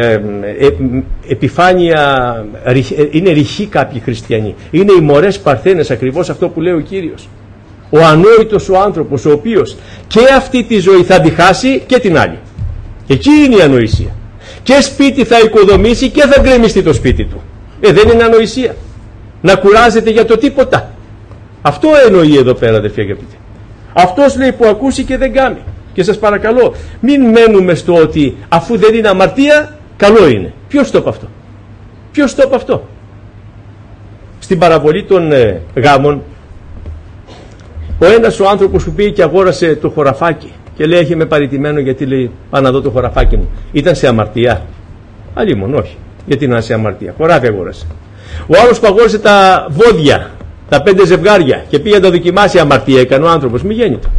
επιφάνεια, είναι ρηχοί κάποιοι χριστιανοί, είναι οι μωρές παρθένες, ακριβώς αυτό που λέει ο Κύριος. Ο ανόητος ο άνθρωπος, ο οποίος και αυτή τη ζωή θα τη χάσει και την άλλη. Εκεί είναι η ανοησία. Και σπίτι θα οικοδομήσει και θα γκρεμιστεί το σπίτι του. Δεν είναι ανοησία να κουράζεται για το τίποτα. Αυτό εννοεί εδώ πέρα, αδερφοί αγαπητοί. Αυτός λέει που ακούσει και δεν κάνει. Και σας παρακαλώ, μην μένουμε στο ότι αφού δεν είναι αμαρτία, καλό είναι. Ποιος το είπε αυτό? Ποιος το είπε αυτό? Στην παραβολή των γάμων, ο ένας ο άνθρωπος που πήγε και αγόρασε το χωραφάκι και λέει έχει με παραιτημένο γιατί λέει πάω να δω το χωραφάκι μου. Ήταν σε αμαρτία? Αλλήμον όχι. Γιατί να είναι σε αμαρτία? Χωράφι αγόρασε. Ο άλλος που αγόρασε τα βόδια, τα 5 ζευγάρια και πήγε να τα δοκιμάσει, αμαρτία έκανε ο άνθρωπος? Μη γέννητο.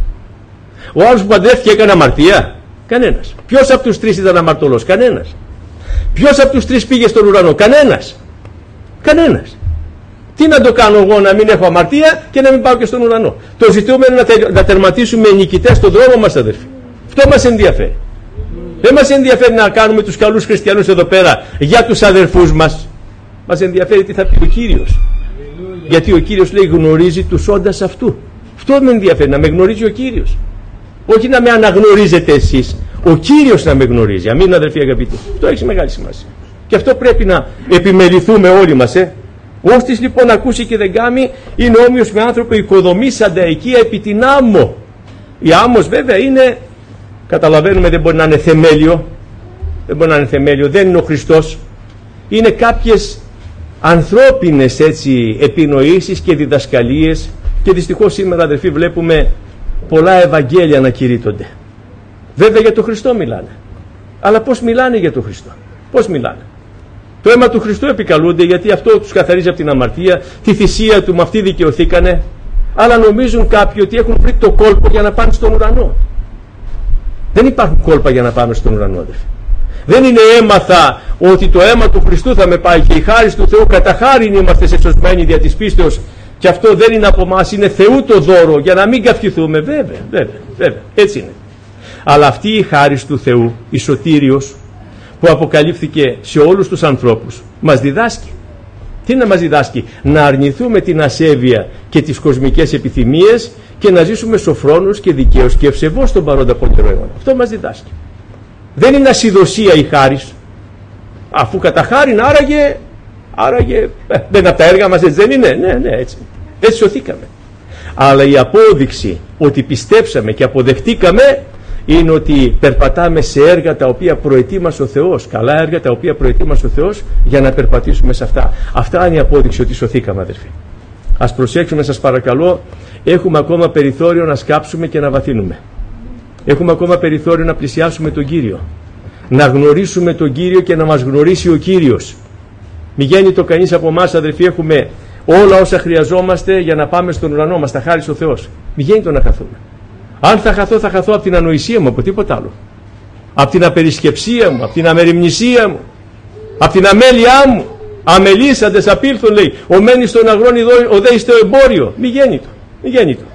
Ο άλλος που παντρεύτηκε έκανε αμαρτία? Κανένας. Ποιος από τους τρεις ήταν αμαρτωλός? Κανένας. Ποιος από τους τρεις πήγε στον ουρανό? Κανένας. Κανένας. Τι να το κάνω εγώ να μην έχω αμαρτία και να μην πάω και στον ουρανό? Το ζητούμε είναι να τερματίσουμε νικητές στον δρόμο μας, αδερφοί. Αυτό μας ενδιαφέρει. Δεν μας ενδιαφέρει να κάνουμε τους καλούς χριστιανούς εδώ πέρα για τους αδερφούς μας. Μας ενδιαφέρει τι θα πει ο Κύριος. Γιατί ο Κύριος λέει γνωρίζει τους όντας αυτού. Αυτό με ενδιαφέρει, να με γνωρίζει ο Κύριος. Όχι να με αναγνωρίζετε εσείς. Ο Κύριος να με γνωρίζει. Αμήν, αδερφοί αγαπητοί. Αυτό έχει μεγάλη σημασία. Και αυτό πρέπει να επιμεληθούμε όλοι μας. Όστις λοιπόν ακούσει και δεν κάνει, είναι όμοιος με άνθρωπο οικοδομήσαντα εκεί επί την άμμο. Η άμμος βέβαια είναι, καταλαβαίνουμε, δεν μπορεί να είναι θεμέλιο. Δεν μπορεί να είναι θεμέλιο, δεν είναι ο Χριστός. Είναι κάποιες ανθρώπινες έτσι επινοήσεις και διδασκαλίες. Και δυστυχώς σήμερα, αδερφοί, βλέπουμε πολλά Ευαγγέλια να κηρύττονται. Βέβαια για τον Χριστό μιλάνε. Αλλά πώς μιλάνε για τον Χριστό? Πώς μιλάνε? Το αίμα του Χριστού επικαλούνται γιατί αυτό τους καθαρίζει από την αμαρτία, τη θυσία του, με αυτή δικαιωθήκανε. Αλλά νομίζουν κάποιοι ότι έχουν βρει το κόλπο για να πάνε στον ουρανό. Δεν υπάρχουν κόλπα για να πάμε στον ουρανό, αδερφοί. Δεν είναι έμαθα ότι το αίμα του Χριστού θα με πάει και η χάρις του Θεού κατά χάριν είμαστε σωσμένοι δια της πίστεως. Και αυτό δεν είναι από εμάς, είναι Θεού το δώρο για να μην καυχηθούμε. Βέβαια, έτσι είναι. Αλλά αυτή η χάρις του Θεού, η σωτήριος, που αποκαλύφθηκε σε όλους τους ανθρώπους, μας διδάσκει. Τι να μας διδάσκει? Να αρνηθούμε την ασέβεια και τις κοσμικές επιθυμίες και να ζήσουμε σοφρόνους και δικαίους και ευσεβώς στον παρόντα πονηρό αιώνα. Αυτό μας διδάσκει. Δεν είναι ασυδοσία η χάρις. Αφού κατά χάριν άραγε δεν από τα έργα μας, έτσι δεν είναι? Ναι, έτσι. Έτσι σωθήκαμε. Αλλά η απόδειξη ότι πιστέψαμε και αποδεχτήκαμε είναι ότι περπατάμε σε έργα τα οποία προετοίμασε ο Θεός. Καλά έργα τα οποία προετοίμασε ο Θεός για να περπατήσουμε σε αυτά. Αυτά είναι η απόδειξη ότι σωθήκαμε, αδερφοί. Ας προσέξουμε, σας παρακαλώ. Έχουμε ακόμα περιθώριο να σκάψουμε και να βαθύνουμε. Έχουμε ακόμα περιθώριο να πλησιάσουμε τον Κύριο. Να γνωρίσουμε τον Κύριο και να μας γνωρίσει ο Κύριος. Μη γέννει το κανείς από εμάς, αδερφοί. Έχουμε όλα όσα χρειαζόμαστε για να πάμε στον ουρανό μας. Τα χάρη ο Θεός. Μη γέννει το να χαθούμε. Αν θα χαθώ από την ανοησία μου, από τίποτα άλλο. Από την απερισκεψία μου, από την αμεριμνησία μου, από την αμέλειά μου. Αμελήσαντες απήλθον, λέει. Ο μένεις στον αγρόν ο δέης στο εμπόριο. Μη γέννη το.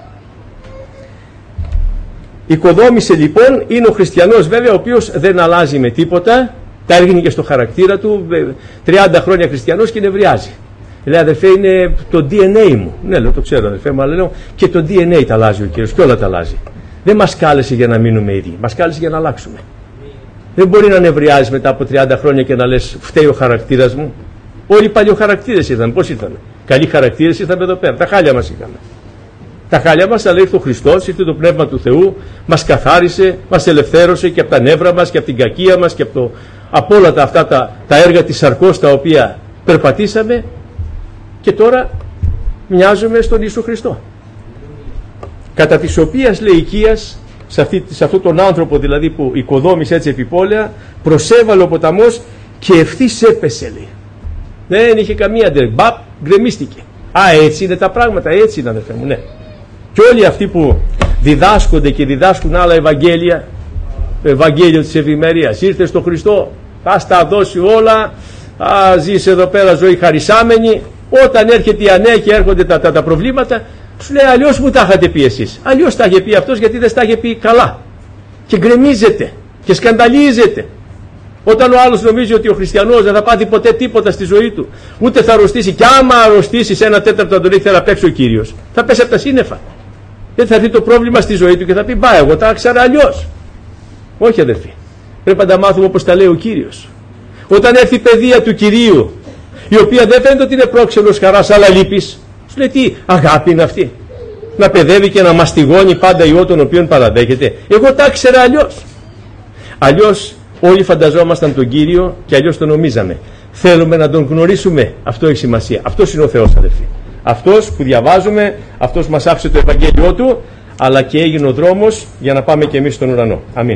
Οικοδόμησε λοιπόν, είναι ο χριστιανός βέβαια, ο οποίος δεν αλλάζει με τίποτα. Τα έργινε και στο χαρακτήρα του. 30 χρόνια χριστιανός και νευριάζει. Λέει, αδερφέ, είναι το DNA μου. Ναι, λέω, το ξέρω, αδερφέ μου, αλλά λέω και το DNA τα αλλάζει ο Κύριος και όλα τα αλλάζει. Δεν μας κάλεσε για να μείνουμε ίδιοι, μας κάλεσε για να αλλάξουμε. Δεν μπορεί να νευριάζεις μετά από 30 χρόνια και να λες φταίει ο χαρακτήρας μου. Όλοι οι παλιοχαρακτήρες ήρθαν. Πώς ήρθαν? Καλοί χαρακτήρες ήρθαν εδώ πέρα. Τα χάλια μας είχαμε. Τα χάλια μας, αλλά ήρθε ο Χριστός, ήρθε το Πνεύμα του Θεού, μας καθάρισε, μας ελευθέρωσε και από τα νεύρα μας και από την κακία μας και από όλα αυτά τα έργα της σαρκός τα οποία περπατήσαμε. Και τώρα μοιάζουμε στον Ιησού Χριστό. Κατά της οποίας λέει οικίας, σε αυτόν τον άνθρωπο δηλαδή που οικοδόμησε έτσι επιπόλαια, προσέβαλε ο ποταμός και ευθύς έπεσε, λέει. Δεν είχε καμία μπαπ, γκρεμίστηκε. Έτσι είναι τα πράγματα, έτσι είναι, αδερφέ μου, ναι. Και όλοι αυτοί που διδάσκονται και διδάσκουν άλλα Ευαγγέλια, το Ευαγγέλιο της ευημερίας, ήρθε στο Χριστό, θα τα δώσει όλα, θα ζεις εδώ πέρα ζωή χαρισάμενη. Όταν έρχεται η ανέα και έρχονται τα προβλήματα, σου λέει αλλιώς μου τα είχατε πει εσείς. Αλλιώς τα είχε πει αυτός, γιατί δεν τα είχε πει καλά. Και γκρεμίζεται και σκανδαλίζεται. Όταν ο άλλος νομίζει ότι ο χριστιανός δεν θα πάθει ποτέ τίποτα στη ζωή του, ούτε θα αρρωστήσει, και άμα αρρωστήσει σε 1/4 αν τον έχει θεραπεύσει ο Κύριος, θα πέσει από τα σύννεφα. Δεν θα έρθει το πρόβλημα στη ζωή του και θα πει μπα, εγώ τα ήξερα αλλιώς. Όχι, αδερφοί. Πρέπει να τα μάθουμε όπως τα λέει ο Κύριος. Όταν έρθει η παιδεία του Κυρίου, η οποία δεν φαίνεται ότι είναι πρόξενος χαράς αλλά λύπης, σου λέει τι αγάπη είναι αυτή. Να παιδεύει και να μαστιγώνει πάντα ιό τον οποίον παραδέχεται. Εγώ τα ήξερα αλλιώς. Αλλιώς όλοι φανταζόμασταν τον Κύριο και αλλιώς τον νομίζαμε. Θέλουμε να τον γνωρίσουμε. Αυτό έχει σημασία. Αυτός είναι ο Θεός, αδερφοί. Αυτός που διαβάζουμε, αυτός μας άφησε το Ευαγγέλιό του, αλλά και έγινε ο δρόμος για να πάμε και εμείς στον ουρανό. Αμήν.